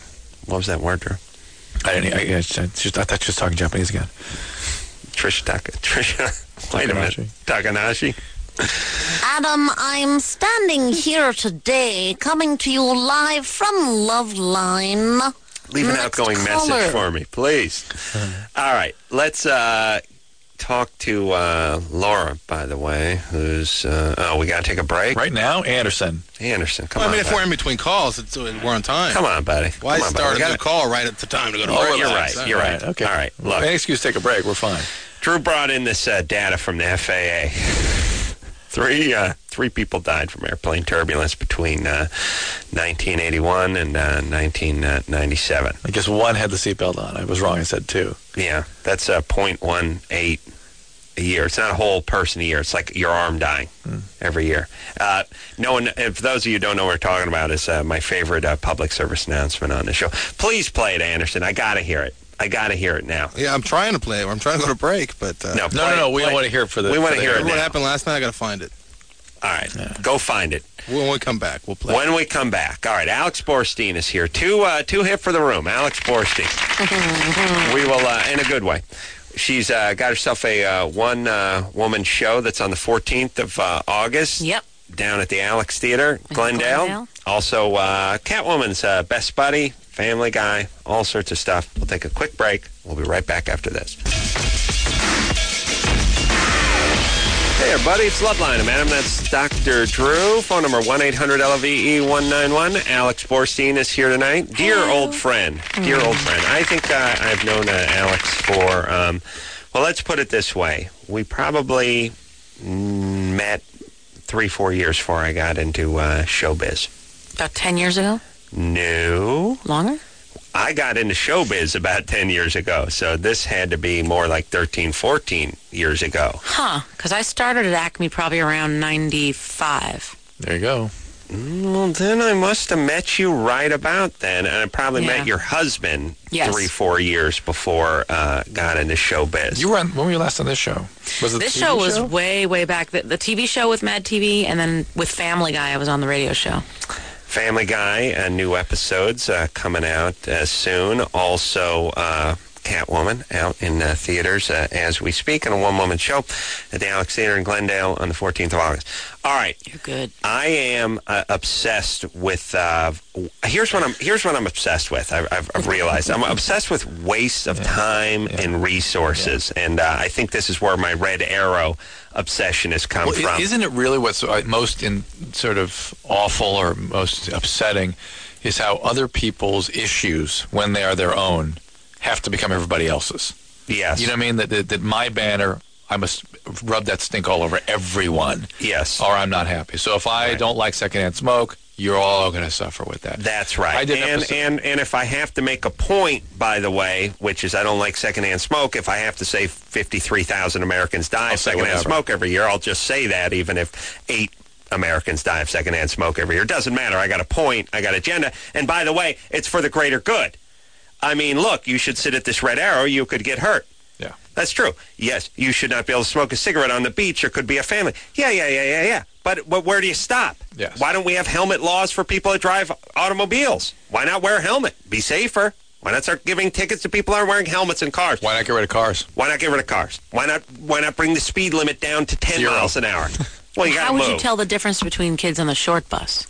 What was that word, Drew? I didn't. I, I, just, I thought she was talking Japanese again. Trisha Taka. Trisha. Wait a minute. Takanashi. Adam, I'm standing here today, coming to you live from Loveline. Leave an Next outgoing caller. message for me, please. All right, let's uh, talk to uh, Laura, by the way, who's... Uh, oh, we got to take a break? Right now, Anderson. Anderson, come Well, I on, mean, if buddy. we're in between calls, it's, we're on time. Come on, buddy. Why Come on, start buddy. a We new gotta- call right at the time to go to Oh, break? you're right. You're right. Okay. All right. Look, Any excuse to take a break. We're fine. Drew brought in this uh, data from the F A A. Three uh, three people died from airplane turbulence between uh, nineteen eighty-one and uh, nineteen ninety-seven. I guess one had the seatbelt on. I was wrong. I said two. Yeah, that's uh, point one eight a year. It's not a whole person a year. It's like your arm dying Hmm. every year. Uh, no one, and for those of you who don't know what we're talking about, is uh, my favorite uh, public service announcement on the show. Please play it, Anderson. I got to hear it. I got to hear it now. Yeah, I'm trying to play it. I'm trying to go to break, but... Uh, No, No, no, no. We play- don't want to hear it for the. We want for to the hear it air. what now. happened last night, I got to find it. All right, go find it. When we come back, we'll play When we come back. All right, Alex Borstein is here. Two uh, two hit for the room. Alex Borstein. We will, uh, in a good way. She's uh, got herself a uh, one-woman show that's on the fourteenth of uh, August. Yep. Down at the Alex Theater, Glendale. Glendale. Also, uh, Catwoman's uh, best buddy, Family Guy, all sorts of stuff. We'll take a quick break. We'll be right back after this. Hey, everybody, it's Loveline. I'm Adam. That's Doctor Drew. Phone number one eight hundred L V E one nine one. Alex Borstein is here tonight. Dear old friend. Dear old friend. I think uh, I've known uh, Alex for, um, well, let's put it this way. We probably mm, met three, four years before I got into uh, showbiz. About ten years ago? No. Longer? I got into showbiz about ten years ago, so this had to be more like thirteen, fourteen years ago. Huh. Because I started at Acme probably around ninety-five. There you go. Well, then I must have met you right about then, and I probably Yeah. met your husband Yes. three, four years before uh, got into showbiz. You were on, when were you last on this show? Was it This the T V show was way, way back. The, the T V show with Mad T V, and then with Family Guy, I was on the radio show. Family Guy, uh, new episodes uh, coming out uh, soon. Also, uh, Catwoman out in uh, theaters uh, as we speak, and a one-woman show at the Alex Theater in Glendale on the fourteenth of August. All right. You're good. I am uh, obsessed with. Uh, here's what I'm. Here's what I'm obsessed with. I've, I've, I've realized I'm obsessed with waste of time Yeah. and resources, and uh, I think this is where my Red Arrow obsession has come Well, from. isn't it really what's uh, most in sort of awful or most upsetting is how other people's issues, when they are their own, have to become everybody else's. Yes. You know what I mean? That, that, that my banner, I must rub that stink all over everyone. Yes. Or I'm not happy. So if I Right. don't like secondhand smoke, you're all going to suffer with that. That's right. I did an and, episode- and and if I have to make a point, by the way, which is I don't like secondhand smoke, if I have to say fifty-three thousand Americans die I'll of say secondhand whatever. smoke every year, I'll just say that, even if eight Americans die of secondhand smoke every year. It doesn't matter. I got a point. I got agenda. And by the way, it's for the greater good. I mean, look, you should sit at this Red Arrow. You could get hurt. Yeah. That's true. Yes, you should not be able to smoke a cigarette on the beach. There could be a family. Yeah, yeah, yeah, yeah, yeah. But, but where do you stop? Yes. Why don't we have helmet laws for people that drive automobiles? Why not wear a helmet? Be safer. Why not start giving tickets to people who aren't wearing helmets in cars? Why not get rid of cars? Why not get rid of cars? Why not Why not bring the speed limit down to ten Zero. miles an hour? Well, you got How to would move. you tell the difference between kids on the short bus?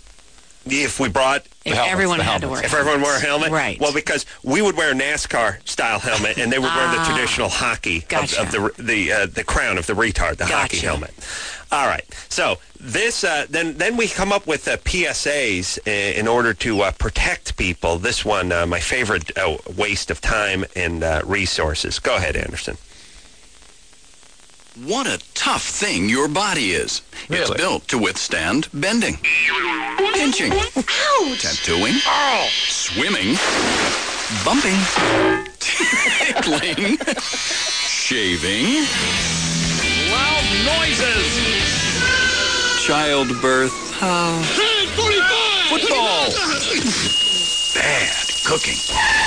If we brought If helmets, everyone the had to helmets. wear If everyone wore a helmet? Right. Well, because we would wear a NASCAR-style helmet, and they would wear the Ah. traditional hockey of, Gotcha. of the the uh, the crown of the retard, the hockey Gotcha. helmet. All right. So this uh, then then we come up with uh, P S As uh, in order to uh, protect people. This one, uh, my favorite uh, waste of time and uh, resources. Go ahead, Anderson. What a tough thing your body is. It's Really? built to withstand bending, pinching, tattooing, swimming, bumping, tickling, shaving, Loud noises! childbirth, uh, football, bad cooking,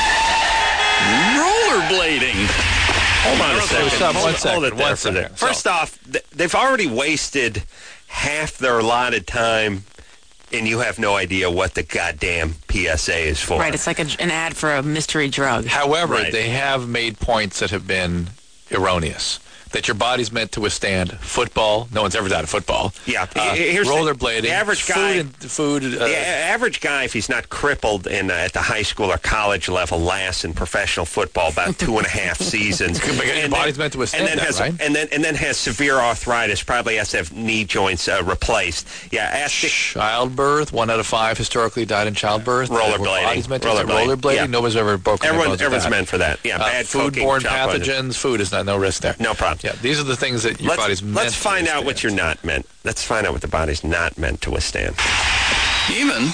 rollerblading. Hold on a second. stop, hold, one hold second, it there one for the- second. First off, th- they've already wasted half their allotted time and you have no idea what the goddamn P S A is for. Right, it's like a, an ad for a mystery drug. However, Right. they have made points that have been erroneous. That your body's meant to withstand football. No one's ever died of football. Yeah, Uh, here's the- rollerblading. the average food guy- and- Food. uh, The a- average guy, if he's not crippled in uh, at the high school or college level, lasts in professional football about two and a half seasons. Because your And body's then- meant to withstand and then that, has, right? And then and then has severe arthritis. Probably has to have knee joints uh, replaced. Yeah, ask the, Childbirth. One out of five historically died in childbirth. Rollerblading. Your body's meant to Rollerblading. rollerblading. Yeah. Nobody's ever broken their everyone bones with everyone's that. meant for that. Yeah, Uh, bad cooking, foodborne child poison. pathogens. Food is not no risk there. No problem. Yeah, these are the things that your Let's, body's meant. let's to find out withstand. what you're not meant. Let's find out what the body's not meant to withstand. Even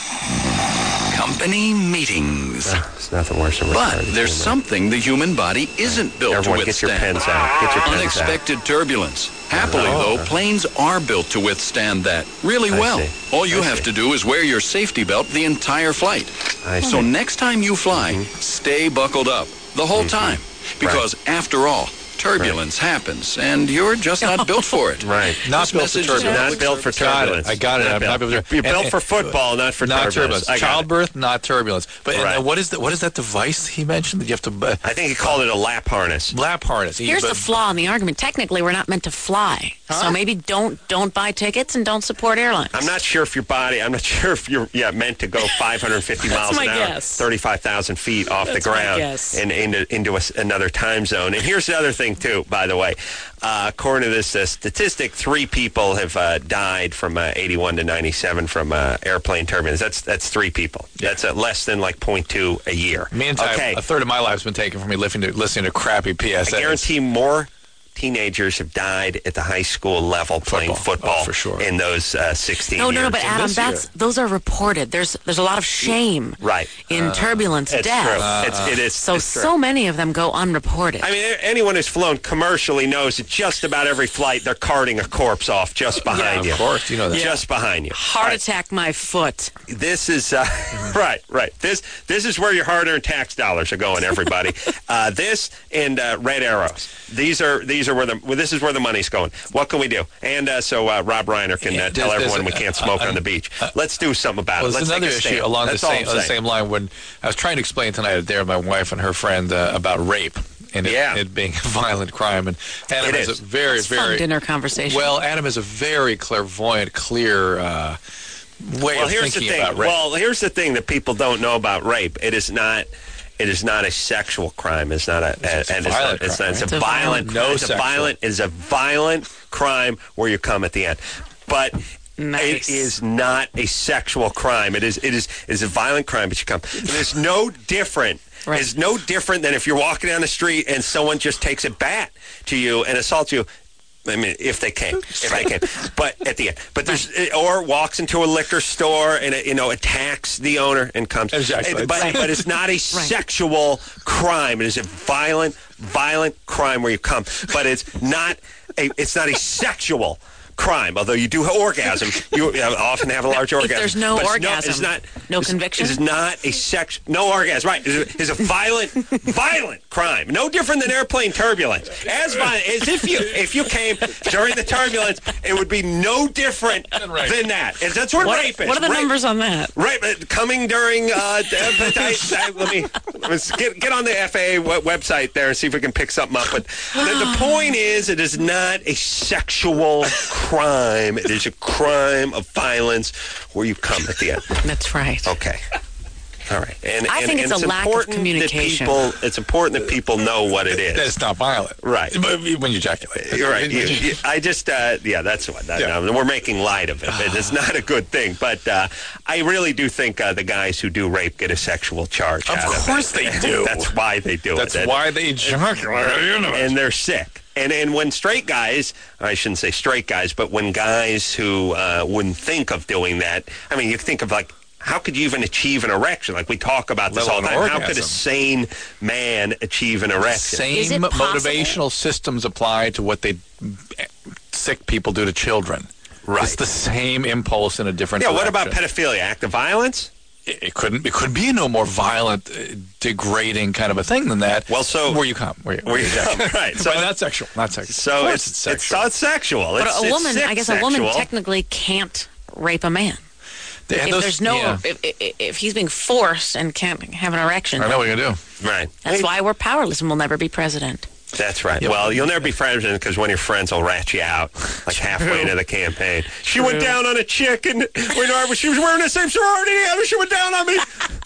company meetings. It's nothing worse than But retarded there's humor. something the human body isn't built Everyone, to get your withstand. pens out. Get your pens out. Unexpected turbulence. Happily, Oh. though, planes are built to withstand that really I well. see. All you I have see. to do is wear your safety belt the entire flight. I So see. next time you fly, Mm-hmm. stay buckled up the whole time. Because after all, turbulence happens, and you're just not built for it. Right. Not This built for message is turbulence. Not built for Got it. turbulence. I got it. Not I'm built. not built for- You're built and- for football, not for Not turbulence. turbulence. I got it. Childbirth, not turbulence. But and, Right. uh, what is the what is that device he mentioned that you have to uh, I think he called it a lap harness. lap harness? Here's But- the flaw in the argument. Technically, we're not meant to fly. So maybe don't don't buy tickets and don't support airlines. I'm not sure if your body, I'm not sure if you're yeah, meant to go five hundred fifty That's miles my an hour, guess. thirty-five thousand feet off That's the my ground guess. and into, into a s another time zone. And here's the other thing, too, by the way. Uh, according to this uh, statistic, three people have uh, died from uh, eighty-one to ninety-seven from uh, airplane turbulence. That's that's three people. That's uh, less than like zero point two a year. Meantime, okay. a third of my life's been taken from me listening to, listening to crappy P S As. I guarantee more teenagers have died at the high school level playing Football. football Oh, for sure. in those uh, sixteen No, years. no, no, but Adam, this that's year. those are reported. There's there's a lot of shame Right. in turbulence It's death. true. it's, it is. So it's true. so many of them go unreported. I mean, anyone who's flown commercially knows that just about every flight they're carting a corpse off just behind Of you. course, you know that. Just behind you. Heart All right. attack, my foot. This is uh, right, right. This this is where your hard-earned tax dollars are going, everybody. uh, this and uh, red arrows. These are these are where the well, this is where the money's going. What can we do? And uh, so uh, Rob Reiner can uh, Yeah, tell there's- everyone we there's, can't uh, smoke uh, on the beach. Let's do something about Well, it. there's Let's another take a issue stand. along That's the all same I'm on the saying. same line when I was trying to explain tonight at dinner with my wife and her friend uh, about rape and it, Yeah. it being a violent crime. And Adam It has is. a very, It's fun very dinner conversation. well. Adam is a very clairvoyant, clear uh, way Well, of here's the thinking thing. about rape. Well, here's the thing that people don't know about rape. It is not. It is not a sexual crime. It's not a. It's a and violent it's, crime, not, it's, right? a It's a violent. violent- no it's a sexual. violent. It is a violent crime where you come at the end, but. Nice. It is not a sexual crime. It is. It is. It is a violent crime, but you come. It is no different. Right. It's no different than if you're walking down the street and someone just takes a bat to you and assaults you. I mean, if they can, if they can, but at the end, but there's or walks into a liquor store and you know attacks the owner and comes. Exactly. But, but it's not a sexual crime. It is a violent, violent crime where you come, but it's not a. It's not a sexual crime. Although you do have orgasm, you often have a large If orgasm. there's no but it's orgasm, it's not no it's- conviction? It is not a sex. No orgasm. Right. It's a, it's a violent, violent crime. No different than airplane turbulence. As violent as if you if you came during the turbulence, it would be no different than that. And that's what, what, rape is. what are the Rape- numbers on that? Right, but coming during. Uh, d- but I, I, let me let's get get on the F A A w- website there and see if we can pick something up. But the, the point is, it is not a sexual crime. It is a crime of violence where you come at the end. That's right. Okay. All right. And, I and, think and it's a lack of important communication. That people, it's important that people know what it is. That it's not violent, Right. But when you ejaculate, You're right. You, you, I just, uh, yeah, that's what. That, Yeah. no, we're making light of it. But it's not a good thing. But uh, I really do think uh, the guys who do rape get a sexual charge Of out of it. course they do. That's why they do That's it. That- why they ejaculate. You know it. and they're sick. And and when straight guys, I shouldn't say straight guys, but when guys who uh, wouldn't think of doing that, I mean, you think of like, how could you even achieve an erection? Like we talk about this Let all the alone time. How could a orgasm. sane man achieve an erection? Is Same it possible? motivational systems apply to what they sick people do to children. Right. It's the same impulse in a different Yeah. What about direction. pedophilia? Act of violence? It, it couldn't. It could be no more violent, uh, degrading kind of a thing than that. Well, so- where you come, where you, Where you exactly. come, right. So- But not sexual, not sexual. So Of course it's, it's it's sexual. not sexual. But It's, a it's woman, sick I guess a woman sexual. technically can't rape a man. They- if those- there's no, yeah. if, if, if he's being forced and can't have an erection, I know what you're going to do. Right. that's why we're powerless and we'll never be president. That's right. Yep. Well, you'll never be president because one of your friends will rat you out like halfway into the campaign. She went down on a chick, and we know she was wearing the same sorority and she went down on me.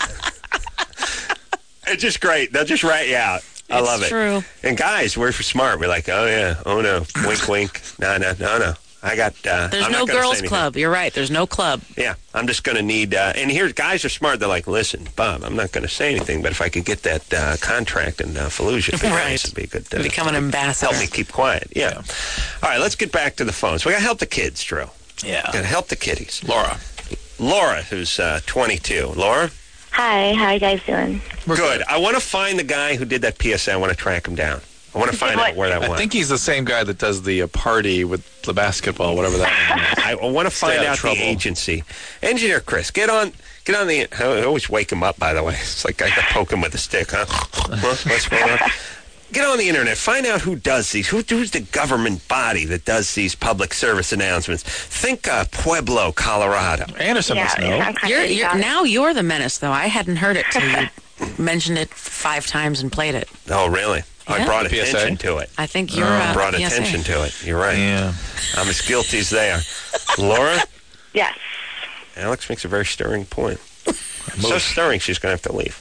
It's just great. They'll just rat you out. I It's love it. true. And guys, we're smart. We're like, oh yeah, oh no, wink, wink, no, no, no, no. I got. Uh, There's I'm no not gonna say girls anything. club. You're right. There's no club. Yeah, I'm just going to need, uh, and here, guys are smart. They're like, listen, Bob, I'm not going to say anything, but if I could get that uh, contract in uh, Fallujah, it'd be Right. nice. It'd be good. Uh, Become an ambassador. Help me keep quiet. Yeah. All right, let's get back to the phones. We got to help the kids, Drew. Yeah. Got to help the kiddies. Laura. Laura, who's uh, twenty-two. Laura? Hi, how you guys doing? Good. I want to find the guy who did that P S A. I want to track him down. I want to find out where that I went. think he's the same guy that does the uh, party with the basketball, whatever that is. I want to find Stay out of out the trouble. agency. Engineer Chris, get on, get on the. I always wake him up. By the way, it's like I got to poke him with a stick, huh? What- What's going on? Get on the internet. Find out who does these. Who, who's the government body that does these public service announcements? Think uh, Pueblo, Colorado. Anderson Yeah, must know. I'm kinda You're, you're, got it. now you're the menace, though. I hadn't heard it till you mentioned it five times and played it. Oh, really? I Yeah. brought The P S A? attention to it. I think you're I uh, brought P S A. attention to it. You're right. Yeah. I'm as guilty as they are. Laura, Yes. Alex makes a very stirring point. So stirring, she's going to have to leave.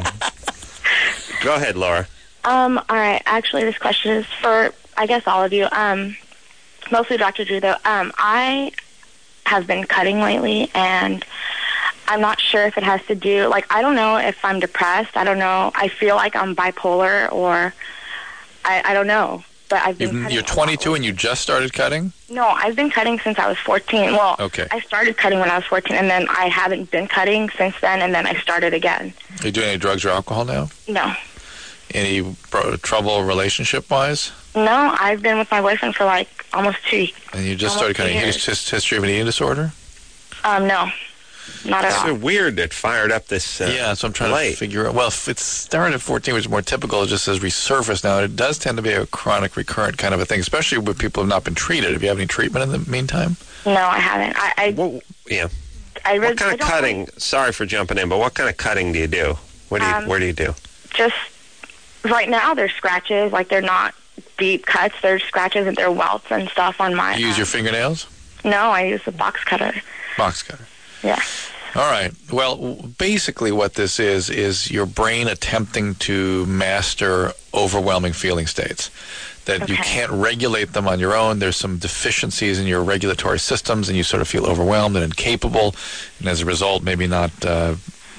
Go ahead, Laura. Um, all right. Actually, this question is for, I guess, all of you. Um, mostly Doctor Drew, though. Um, I have been cutting lately, and I'm not sure if it has to do, like, I don't know if I'm depressed. I don't know. I feel like I'm bipolar, or I, I don't know. But I've been You've, cutting you're a lot twenty-two and you just started cutting? No, I've been cutting since I was fourteen. Well, Okay. I started cutting when I was fourteen, and then I haven't been cutting since then, and then I started again. Are you doing any drugs or alcohol now? No. Any pro- trouble relationship-wise? No, I've been with my boyfriend for like almost two years. And you just Almost started cutting. two years. His his history of an eating disorder? Um, no. Not at It's all. so weird that fired up this. Uh, yeah, that's what I'm trying late. to figure out. Well, if it started at fourteen, which is more typical, it just has resurfaced now. It does tend to be a chronic, recurrent kind of a thing, especially with people who have not been treated. Have you had any treatment in the meantime? No, I haven't. I, I, Well, yeah. I really What kind I of don't cutting? Sorry for jumping in, but what kind of cutting do you do? What do you? Um, where do you do? Just right now, there's scratches. Like they're not deep cuts. There's scratches and they're welts and stuff on my. You use um, your fingernails? No, I use a box cutter. Box cutter. Yeah. All right. Well, w- basically what this is, is your brain attempting to master overwhelming feeling states. That you Okay. can't regulate them on your own. There's some deficiencies in your regulatory systems, and you sort of feel overwhelmed and incapable, and as a result, maybe not uh,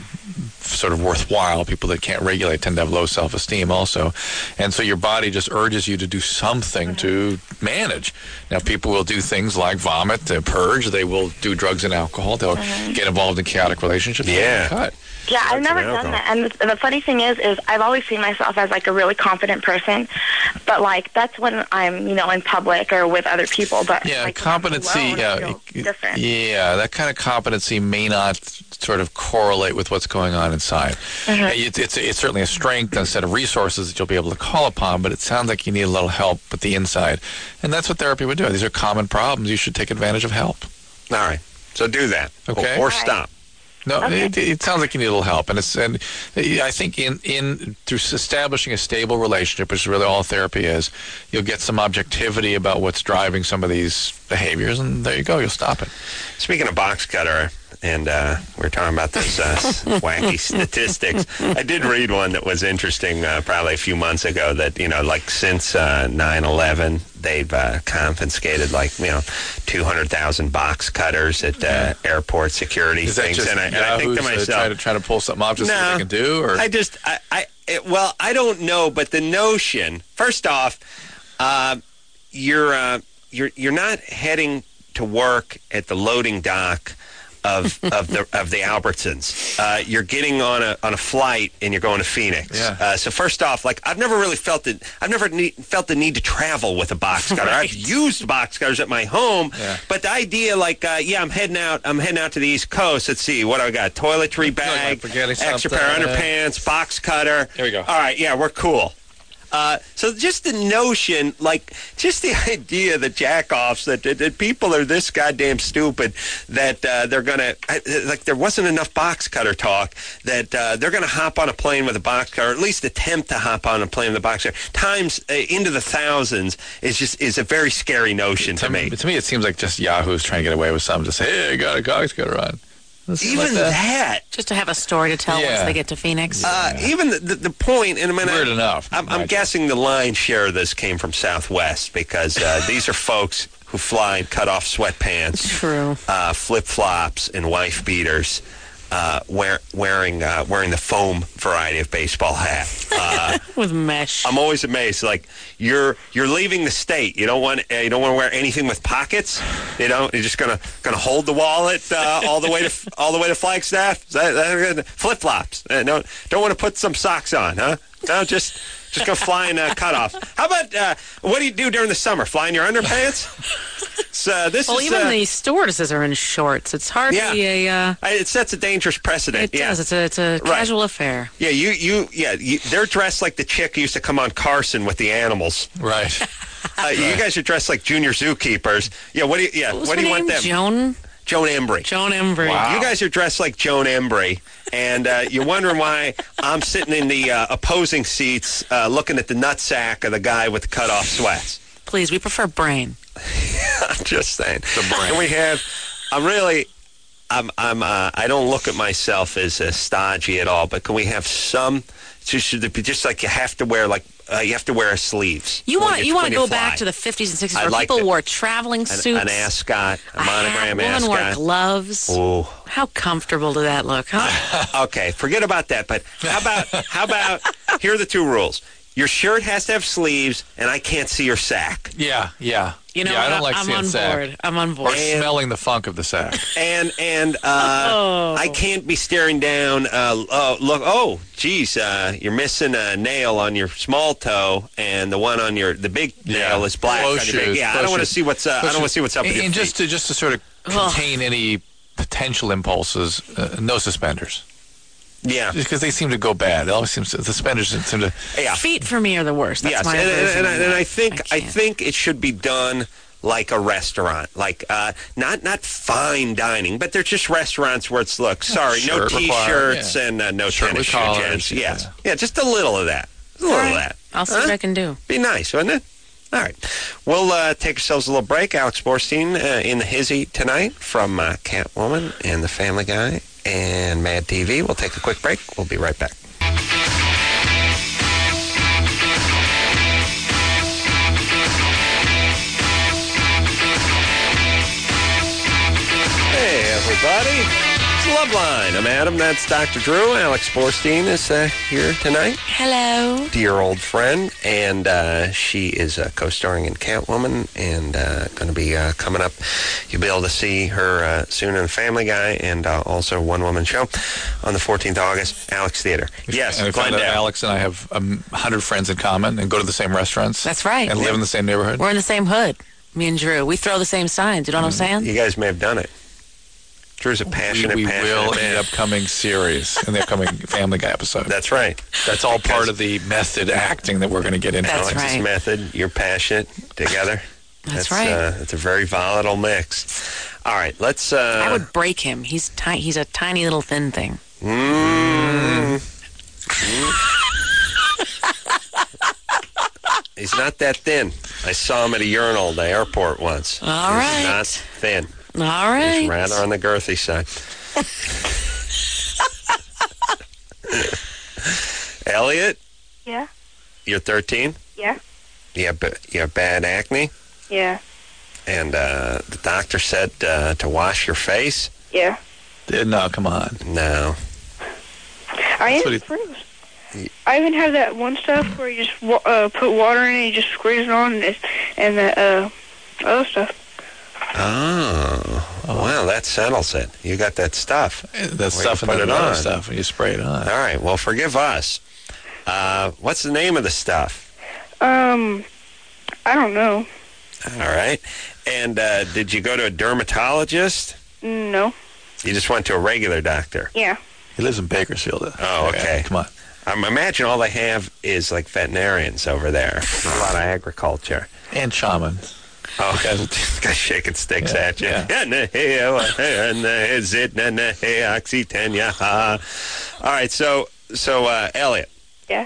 sort of worthwhile. People that can't regulate tend to have low self-esteem also. And so your body just urges you to do something to manage. Now, people will do things like vomit, they purge, they will do drugs and alcohol, they'll get involved in chaotic relationships. Yeah. They'll cut. Yeah, I've Drugs never and done alcohol. that. And the, the funny thing is, is I've always seen myself as like a really confident person, but like that's when I'm, you know, in public or with other people. But Yeah, like, competency, when I'm alone, I yeah, feel different. yeah, that kind of competency may not sort of correlate with what's going on inside. Mm-hmm. Uh, It's, it's, it's certainly a strength and a set of resources that you'll be able to call upon, but it sounds like you need a little help with the inside. And that's what therapy would do. These are common problems. You should take advantage of help. All right. So do that. Okay. Or, or All right. stop. No, Okay. it, it sounds like you need a little help, and it's and I think in in through establishing a stable relationship, which is really all therapy is, you'll get some objectivity about what's driving some of these behaviors, and there you go, you'll stop it. Speaking of box cutter, and uh, we we're talking about those uh, wacky statistics. I did read one that was interesting uh, probably a few months ago that, you know, like since uh, nine eleven, they've uh, confiscated like, you know, two hundred thousand box cutters at uh, airport security Is that things. just and I, and I think to Yahoo's, uh, myself, trying to try to pull something off just so No. they can do, or I just, I, I it, well, I don't know, but the notion, first off, uh, you're, uh, you're, you're not heading to work at the loading dock of of the of the Albertsons. Uh, you're getting on a on a flight and you're going to Phoenix. Yeah. Uh, so first off, like I've never really felt it. I've never need, felt the need to travel with a box cutter. Right. I've used box cutters at my home, Yeah. but the idea, like, uh, yeah, I'm heading out. I'm heading out to the East Coast. Let's see, what do I got? Toiletry bag, forgetting extra pair of something. underpants, box cutter. Here we go. All right, yeah, we're cool. Uh, so just the notion, like, just the idea that jack-offs, that, that, that people are this goddamn stupid that uh, they're going to, like, there wasn't enough box cutter talk, that uh, they're going to hop on a plane with a box cutter, or at least attempt to hop on a plane with a box cutter, times uh, into the thousands, is just is a very scary notion to, to me. To me, it seems like just Yahoo's trying to get away with something. Just say, hey, I got a box cutter on. Even like that. that. Just to have a story to tell Yeah. once they get to Phoenix. Uh, even the, the, the point, and I mean, Weird I, enough. I'm, I'm guessing the lion's share of this came from Southwest, because uh, these are folks who fly in cut-off sweatpants, True. uh, flip-flops, and wife beaters, uh, wear, wearing uh, wearing the foam variety of baseball hat. Uh, With mesh. I'm always amazed. Like, you're you're leaving the state. You don't want uh, you don't want to wear anything with pockets. You know, you're just gonna gonna hold the wallet uh, all the way to all the way to Flagstaff. Is that, that flip flops? Uh, no, don't want to put some socks on, huh? No, just just go fly in uh, cutoff. How about uh, what do you do during the summer? Fly in your underpants? So this well, is even uh, the stewardesses are in shorts. It's hardly Yeah. a. Uh, it sets a dangerous precedent. it yeah. does. It's a, it's a Right. casual affair. Yeah, you, you, yeah, you, they're dressed like the chick who used to come on Carson with the animals. Right. Uh, you guys are dressed like junior zookeepers. Yeah, what do you, yeah, What was what do her you name? want them? Joan? Joan Embry. Joan Embry. You guys are dressed like Joan Embry, and uh, you're wondering why I'm sitting in the uh, opposing seats uh, looking at the nutsack of the guy with the cut-off sweats. Please, we prefer brain. I'm just saying. The brain. And we have, I'm really, I'm, I'm, uh, I don't look at myself as uh, stodgy at all, but can we have some, just, should be just like you have to wear, like, uh, you have to wear sleeves. You when want you want to when go fly. back to the fifties and sixties I where like people the- wore traveling An, suits. an ascot, a a monogram hat, women wore ascot. gloves. Ooh. How comfortable did that look, huh? Okay, forget about that. But how about how about here are the two rules. Your shirt has to have sleeves, and I can't see your sack. Yeah, yeah. You know yeah, what? I don't like I'm seeing on sack. board. I'm on Or board. smelling the funk of the sack. And and uh, Oh. I can't be staring down. Uh, oh, look! Oh, geez, uh, you're missing a nail on your small toe, and the one on your the big nail is black. Close on your big, shoes, yeah, I close don't want to shoes. see what's. Uh, I Close don't want to shoes. see what's up with And, your and feet. just to just to sort of Ugh. contain any potential impulses, uh, no suspenders. Yeah. Just because they seem to go bad. It always seems the suspenders seem to. Yeah. Feet for me are the worst. That's yes, my and, and, version and, of I, and that. I think I, can't. think it should be done like a restaurant, like uh, not not fine dining, but they're just restaurants where it's look. Sorry, no Shirt required, t-shirts yeah. and uh, no Shirt tennis with shoe collars, gents. yeah. Yes, yeah, just a little of that, a little All of right. that. I'll see Huh? what I can do. Be nice, wouldn't it? All right. We'll uh, take ourselves a little break. Alex Borstein uh, in the hizzy tonight from uh, Catwoman and The Family Guy and Mad T V. We'll take a quick break. We'll be right back. Hey, everybody. It's Loveline. I'm Adam. That's Doctor Drew. Alex Borstein is uh, here tonight. Hello. Dear old friend, and uh, she is uh, co-starring in Catwoman and uh, going to be uh, coming up. You'll be able to see her uh, soon in Family Guy and uh, also One Woman Show on the fourteenth of August, Alex Theater. Yes, And we found out Glendale. Alex and I have a um, hundred friends in common and go to the same restaurants. That's right. And live in the same neighborhood. We're in the same hood. Me and Drew. We throw the same signs. You know what I'm saying? You guys may have done it. Drew's a passionate, we, we passionate will man. in the upcoming series, in the upcoming Family Guy episode. That's right. That's all part of the method acting that we're going to get into. That's Alex's right. method. You're passionate together. That's right. Uh, it's a very volatile mix. All right, let's. Uh, I would break him. He's ti- He's a tiny little thin thing. Mm. He's not that thin. I saw him at a urinal at the airport once. All He's right. not thin. All right. He's rather on the girthy side. Elliot, Yeah. you're thirteen. Yeah. You have, ba- you have bad acne, Yeah. and uh, the doctor said uh, to wash your face. Yeah. Uh, No, come on. No. I That's am what he- improved. I even have that one stuff where you just wa- uh, put water in it, you just squeeze it on, and, it's, and the uh, other stuff. Oh, wow, that settles it. You got that stuff. That stuff and put then it the other on. stuff, and you spray it on. All right, well, forgive us. Uh, what's the name of the stuff? Um, I don't know. All right. And uh, did you go to a dermatologist? No. You just went to a regular doctor? Yeah. He lives in Bakersfield. Oh, okay. Come on. I imagine all they have is like veterinarians over there. A lot of agriculture. And shamans. Oh, guys shaking sticks Yeah, at you. yeah. All right, so so uh, Elliot. Yeah.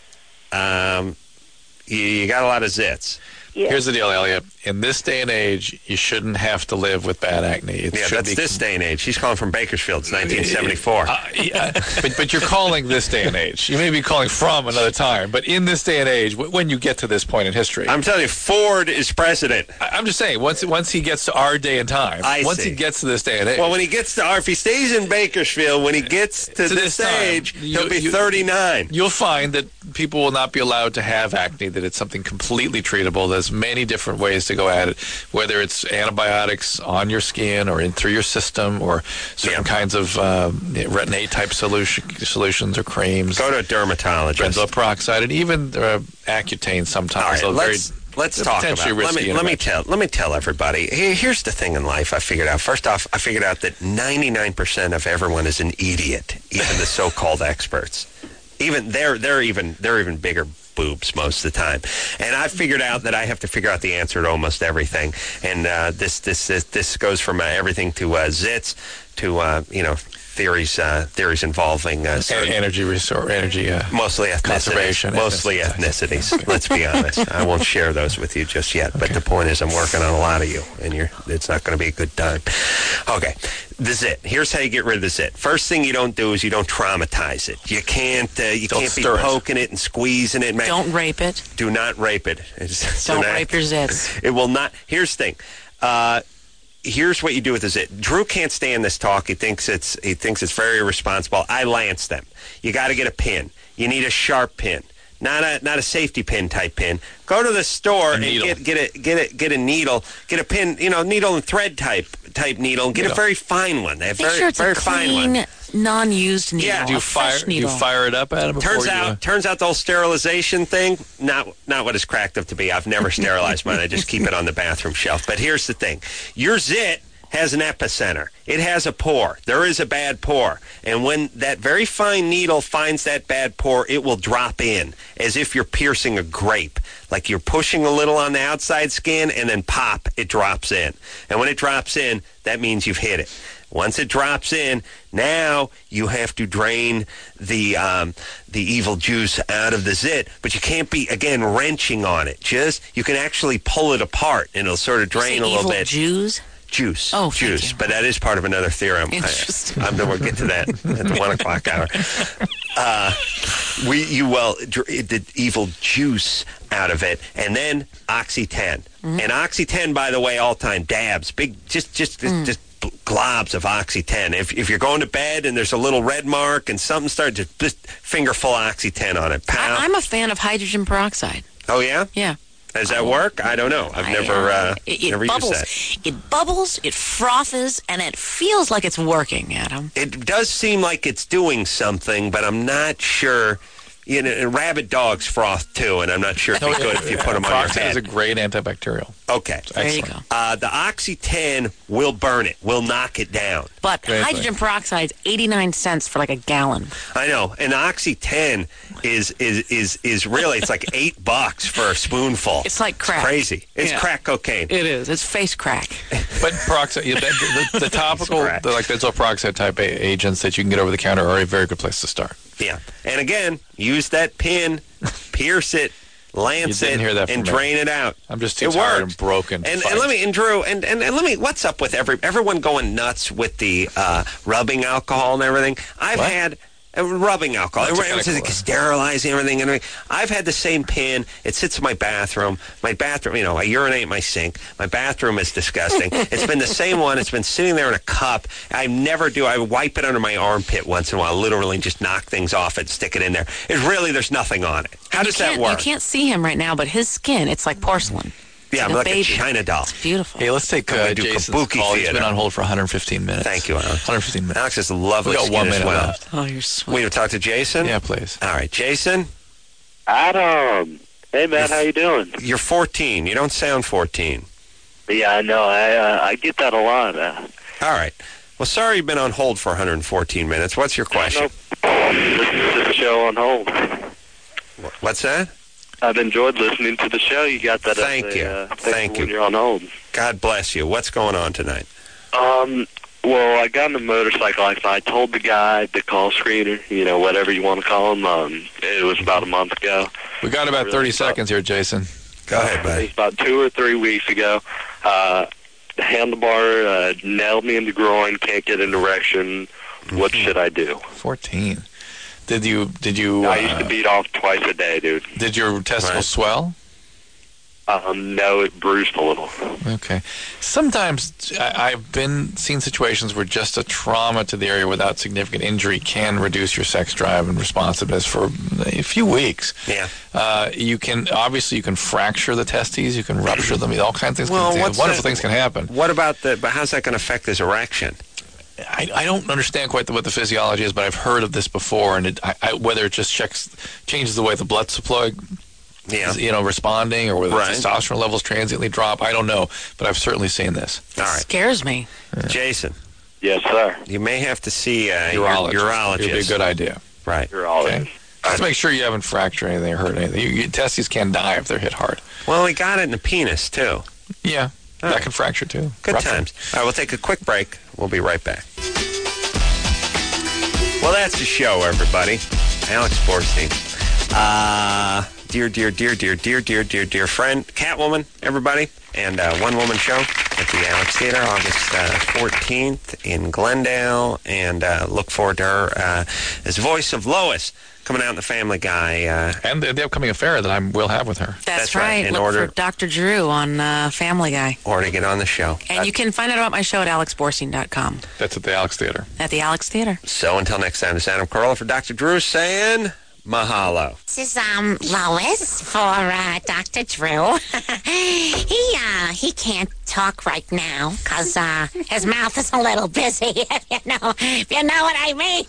Um, you, you got a lot of zits. Yeah. Here's the deal, Elliot. In this day and age, you shouldn't have to live with bad acne. It Yeah, should that's be this day and age. She's calling from Bakersfield. It's nineteen seventy-four. Uh, yeah, but, but you're calling this day and age. You may be calling from another time, but in this day and age, w- when you get to this point in history, I'm telling you, Ford is president. I, I'm just saying, once once he gets to our day and time, I once see. he gets to this day and age, Well, when he gets to, or if he stays in Bakersfield, when he gets to, to this, this time, age, you- he'll be you- thirty-nine. you'll find that people will not be allowed to have acne, that it's something completely treatable. There's many different ways to go at it, whether it's antibiotics on your skin or in through your system or certain kinds of um, retin-A-type solution, solutions or creams. Go to a dermatologist. Benzoyl peroxide, and even uh, Accutane sometimes. All right, They're let's very- let's they're talk about. potentially Let risky me let me intervention. tell let me tell everybody. Here, here's the thing in life. I figured out. First off, I figured out that ninety-nine percent of everyone is an idiot, even the so-called experts. Even they're they're even they're even bigger boobs most of the time. And I figured out that I have to figure out the answer to almost everything. And uh, this this this this goes from uh, everything to uh, zits to uh, you know. Theories, uh, theories involving uh, certain- energy resource, energy, uh, mostly ethnicities. conservation, Mostly ethnicities. Let's be honest. I won't share those with you just yet. But the point is, I'm working on a lot of you, and you're. It's not going to be a good time. Okay, the zit. Here's how you get rid of the zit. First thing you don't do is you don't traumatize it. You can't. Uh, you Don't can't be stir it. poking it and squeezing it. Don't rape it. Do not rape it. It's, it's Don't an rape act. your zits. It will not. Here's the thing. Uh, here's what you do with the zit. Drew can't stand this talk. He thinks it's he thinks it's very irresponsible. I lance them. You got to get a pin. You need a sharp pin, not a not a safety pin type pin. Go to the store and needle. get get a get a get a needle. Get a pin. You know, needle and thread type type needle. And get Needle. a very fine one. They have Make very sure it's very a fine one. clean, non-used needle. Yeah. Do you a fresh fire? Do you needle. fire it up at him? Turns before you, out, turns out the whole sterilization thing, not not what it's cracked up to be. I've never sterilized mine. I just keep it on the bathroom shelf. But here's the thing: your zit has an epicenter. It has a pore. There is a bad pore, and when that very fine needle finds that bad pore, it will drop in as if you're piercing a grape. Like you're pushing a little on the outside skin, and then pop, it drops in. And when it drops in, that means you've hit it. Once it drops in, now you have to drain the um, the evil juice out of the zit, but you can't be, again, wrenching on it. Just, you can actually pull it apart, and it'll sort of drain a little evil bit. Jews? Juice. Oh, thank juice. you. But that is part of another theorem. Interesting. I, I'm we'll get to that at the one o'clock hour. Uh, we you well dr- the evil juice out of it, and then Oxy ten. Mm-hmm. And Oxy ten, by the way, all time dabs, big, just just Mm. just globs of Oxy ten. If if you're going to bed and there's a little red mark and something starts, just, just fingerful Oxy ten on it. Pow. I, I'm a fan of hydrogen peroxide. oh yeah. Yeah. Does that work? I don't know. I've I, never uh, it, it never bubbles. used that. It bubbles, it frothes, and it feels like it's working, Adam. It does seem like it's doing something, but I'm not sure. You know, rabid dogs froth too, and I'm not sure if it's good if you put them on your Peroxide is a head. great antibacterial. Okay. There you Excellent. go. Uh, the Oxy ten will burn it, will knock it down. But Great hydrogen peroxide's eighty-nine cents for like a gallon. I know, and Oxy ten is is is is really it's like eight bucks for a spoonful. It's like crack. crazy. It's Yeah. crack cocaine. It is. It's face crack. But peroxide, yeah, the, the, the topical, Correct. the, like benzoyl peroxide type a- agents that you can get over the counter are a very good place to start. Yeah, and again, use that pin, pierce it, lance You didn't it, hear that and from me. drain it out. I'm just too It tired works. and broken. to And, fight. and let me, and Drew, and, and, and let me, what's up with every everyone going nuts with the uh, rubbing alcohol and everything? I've What? had uh, rubbing alcohol. What's Everyone it says gonna it's sterilizing everything and everything. I've had the same pin. It sits in my bathroom. My bathroom, you know, I urinate in my sink. My bathroom is disgusting. It's been the same one. It's been sitting there in a cup. I never do. I wipe it under my armpit once in a while, literally just knock things off it, stick it in there. It really, there's nothing on it. How You does that can't- work? You can't see him right now, but his skin, it's like porcelain. yeah, I'm like a like a baby. China doll. It's beautiful. Hey, let's take I'm gonna uh, do Jason's kabuki call. He's theater. been on hold for one hundred fifteen minutes. Thank you, Alex. one hundred fifteen minutes. Alex has a lovely We got skin one as minute well. left. Oh, you're sweet. We to talk to Jason? Yeah, please. All right, Jason, Adam. Hey, man, how you doing? you're fourteen. You don't sound fourteen. Yeah, I know. I uh, I get that a lot. Uh, All right. Well, sorry you've been on hold for one hundred fourteen minutes. What's your question? no, just, just show on hold. What's that? I've enjoyed listening to the show. You got that. Thank as a, you. Uh, Thank you. When you're on hold. God bless you. What's going on tonight? Um. Well, I got in a motorcycle accident. I told the guy, the call screener, you know, whatever you want to call him. Um, it was about a month ago. We got about Really thirty about- seconds here, Jason. Go ahead, buddy. It was about two or three weeks ago. Uh, the handlebar uh, nailed me in the groin. Can't get an erection. What should I do? Fourteen. Did you? Did you? I used to uh, beat off twice a day, dude. Did your testicles swell? Um, no, it bruised a little. Okay. Sometimes I, I've been seen situations where just a trauma to the area without significant injury can reduce your sex drive and responsiveness for a few weeks. Yeah. Uh, you can obviously you can fracture the testes, you can rupture them, all kinds of things. Well, can, what's wonderful that- things can happen. What about the? But how's that going to affect his erection? I, I don't understand quite the, what the physiology is, but I've heard of this before, and it, I, I, whether it just checks changes the way the blood supply. Yeah. You know, responding, or whether Right. testosterone levels transiently drop. I don't know, but I've certainly seen this. All right. Scares me. Jason. Yes, sir. You may have to see uh, Urologist. your urologist. It'd be a good idea. Right. Urologist. Okay. Just make sure you haven't fractured anything or hurt anything. You, your testes can die if they're hit hard. Well, he got it in the penis, too. Yeah, All that right. can fracture too. Good Rupture. times. All right, we'll take a quick break. We'll be right back. Well, that's the show, everybody. Alex Borstein. Uh, dear, dear, dear, dear, dear, dear, dear, dear friend, Catwoman, everybody, and uh, One Woman Show at the Alex Theater, August uh, fourteenth in Glendale, and uh, look forward to her uh, as voice of Lois coming out in The Family Guy. Uh, And the, the upcoming affair that I will have with her. That's, That's right. right. In Look order- for Doctor Drew on uh, Family Guy. or to get on the show. And you can find out about my show at alex borstein dot com. That's at the Alex Theater. At the Alex Theater. So until next time, it's Adam Carolla for Doctor Drew saying mahalo. This is um Lois for uh, Doctor Drew. he uh he can't talk right now because uh his mouth is a little busy. If you know, if you know what I mean.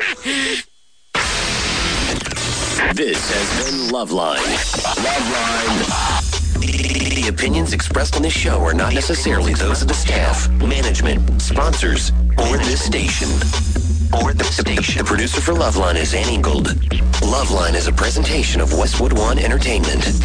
This has been Loveline. Loveline. The opinions expressed on this show are not necessarily those of the staff, management, sponsors, or this station. Or the station. The producer for Loveline is Ann Ingold. Loveline is a presentation of Westwood One Entertainment.